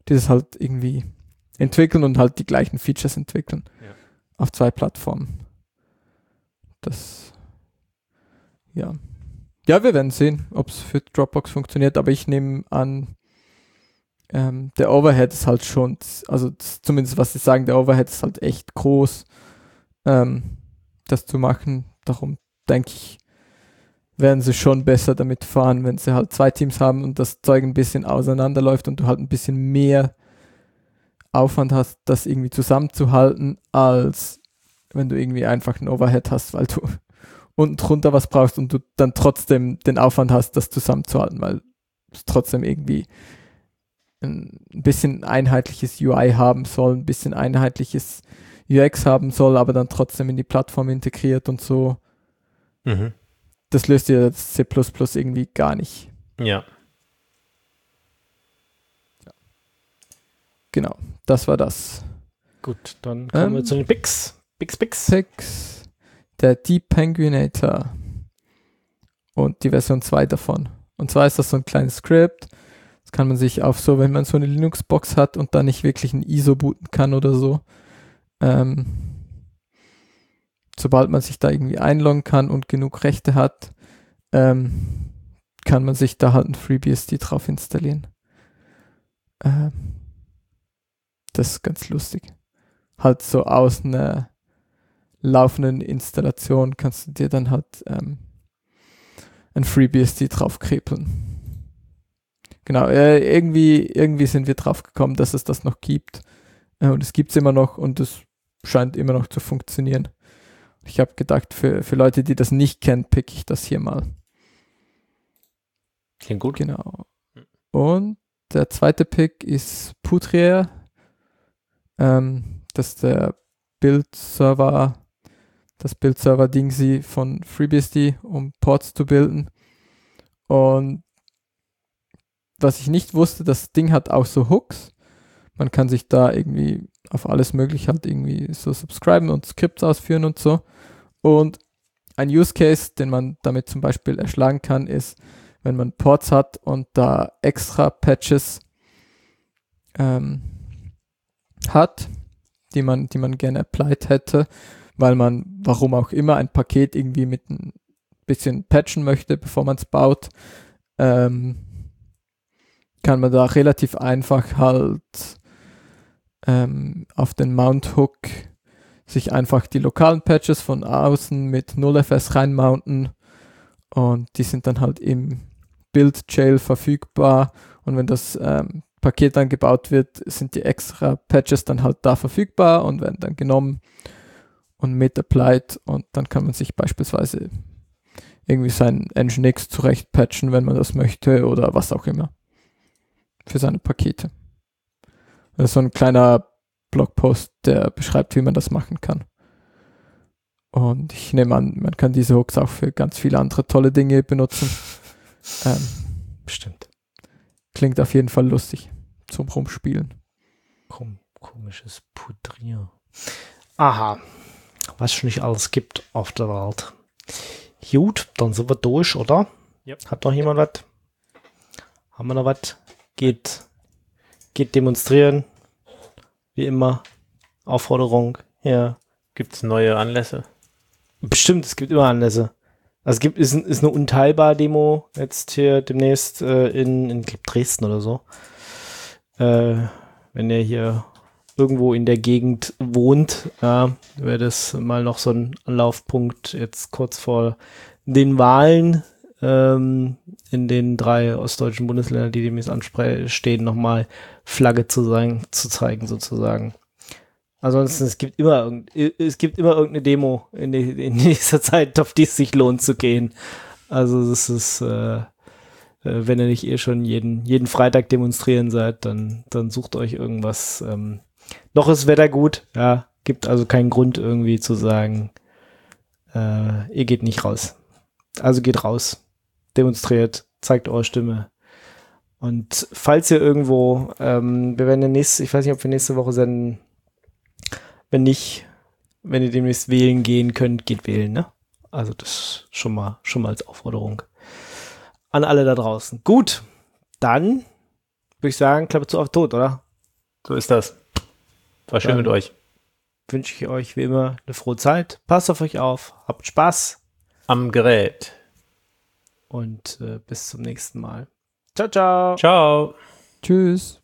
die das halt irgendwie entwickeln und halt die gleichen Features entwickeln. Ja. Auf zwei Plattformen. Das, ja. Ja, wir werden sehen, ob es für Dropbox funktioniert, aber ich nehme an, ähm, der Overhead ist halt schon, also z- zumindest was sie sagen, der Overhead ist halt echt groß, ähm, das zu machen. Darum denke ich, werden sie schon besser damit fahren, wenn sie halt zwei Teams haben und das Zeug ein bisschen auseinanderläuft und du halt ein bisschen mehr Aufwand hast, das irgendwie zusammenzuhalten, als wenn du irgendwie einfach einen Overhead hast, weil du unten drunter was brauchst und du dann trotzdem den Aufwand hast, das zusammenzuhalten, weil es trotzdem irgendwie ein bisschen einheitliches U I haben soll, ein bisschen einheitliches U X haben soll, aber dann trotzdem in die Plattform integriert und so. Mhm. Das löst ja das C plus plus irgendwie gar nicht. Ja. Genau, das war das. Gut, dann kommen Ähm, wir zu den Picks. Picks, Picks. Pix, der Deep Penguinator und die Version zwei davon. Und zwar ist das so ein kleines Script. Das kann man sich auf so, wenn man so eine Linux-Box hat und da nicht wirklich ein I S O booten kann oder so, ähm, sobald man sich da irgendwie einloggen kann und genug Rechte hat, ähm, kann man sich da halt ein FreeBSD drauf installieren. Ähm, das ist ganz lustig. Halt so aus einer laufenden Installation kannst du dir dann halt ähm, ein FreeBSD draufkrepeln. Genau, äh, irgendwie, irgendwie sind wir drauf gekommen, dass es das noch gibt. Äh, und es gibt es immer noch und es scheint immer noch zu funktionieren. Ich habe gedacht, für, für Leute, die das nicht kennen, pick ich das hier mal. Klingt gut. Genau. Und der zweite Pick ist Putrier. Ähm, das ist der Build-Server, das Build-Server-Dingsy von FreeBSD, um Ports zu bilden. Und was ich nicht wusste, das Ding hat auch so Hooks. Man kann sich da irgendwie auf alles mögliche halt irgendwie so subscriben und Skripts ausführen und so. Und ein Use Case, den man damit zum Beispiel erschlagen kann, ist, wenn man Ports hat und da extra Patches ähm, hat, die man, die man gerne applied hätte, weil man, warum auch immer, ein Paket irgendwie mit ein bisschen patchen möchte, bevor man es baut, ähm, kann man da relativ einfach halt ähm, auf den Mount Hook sich einfach die lokalen Patches von außen mit null F S reinmounten und die sind dann halt im Build-Jail verfügbar und wenn das ähm, Paket dann gebaut wird, sind die extra Patches dann halt da verfügbar und werden dann genommen und mit applied und dann kann man sich beispielsweise irgendwie sein Nginx zurecht patchen, wenn man das möchte oder was auch immer für seine Pakete. Das ist so ein kleiner Blogpost, der beschreibt, wie man das machen kann. Und ich nehme an, man kann diese Hooks auch für ganz viele andere tolle Dinge benutzen. Ähm, Bestimmt. klingt auf jeden Fall lustig zum Rumspielen. Kom komisches Pudrier. Aha. Was schon nicht alles gibt auf der Welt. Gut, dann sind wir durch, oder? Yep. Hat noch jemand was? Haben wir noch was? Geht, geht demonstrieren. Wie immer. Aufforderung. Ja. Gibt es neue Anlässe? Bestimmt, es gibt immer Anlässe. Also es gibt, ist, ist eine Unteilbar-Demo jetzt hier demnächst äh, in, in glaub, Dresden oder so. Äh, wenn ihr hier irgendwo in der Gegend wohnt, ja, wäre das mal noch so ein Anlaufpunkt jetzt kurz vor den Wahlen ähm, in den drei ostdeutschen Bundesländern, die demnächst anstehen, nochmal Flagge zu, sein, zu zeigen sozusagen. Ansonsten, es gibt immer irgend, es gibt immer irgendeine Demo in, die, in nächster Zeit, auf die es sich lohnt zu gehen. Also das ist, äh, wenn ihr nicht eh schon jeden, jeden Freitag demonstrieren seid, dann, dann sucht euch irgendwas. Ähm, noch ist Wetter gut, ja, gibt also keinen Grund irgendwie zu sagen, äh, ihr geht nicht raus. Also geht raus, demonstriert, zeigt eure Stimme. Und falls ihr irgendwo, ähm, wir werden ja nächste, ich weiß nicht, ob wir nächste Woche senden. Wenn nicht, wenn ihr demnächst wählen gehen könnt, geht wählen, ne? Also das schon mal, schon mal als Aufforderung an alle da draußen. Gut, dann würde ich sagen, Klappe zu auf tot, oder? So ist das. War schön Dann mit euch. Wünsche ich euch wie immer eine frohe Zeit. Passt auf euch auf, habt Spaß. Am Gerät. Und äh, bis zum nächsten Mal. Ciao, ciao. Ciao. Tschüss.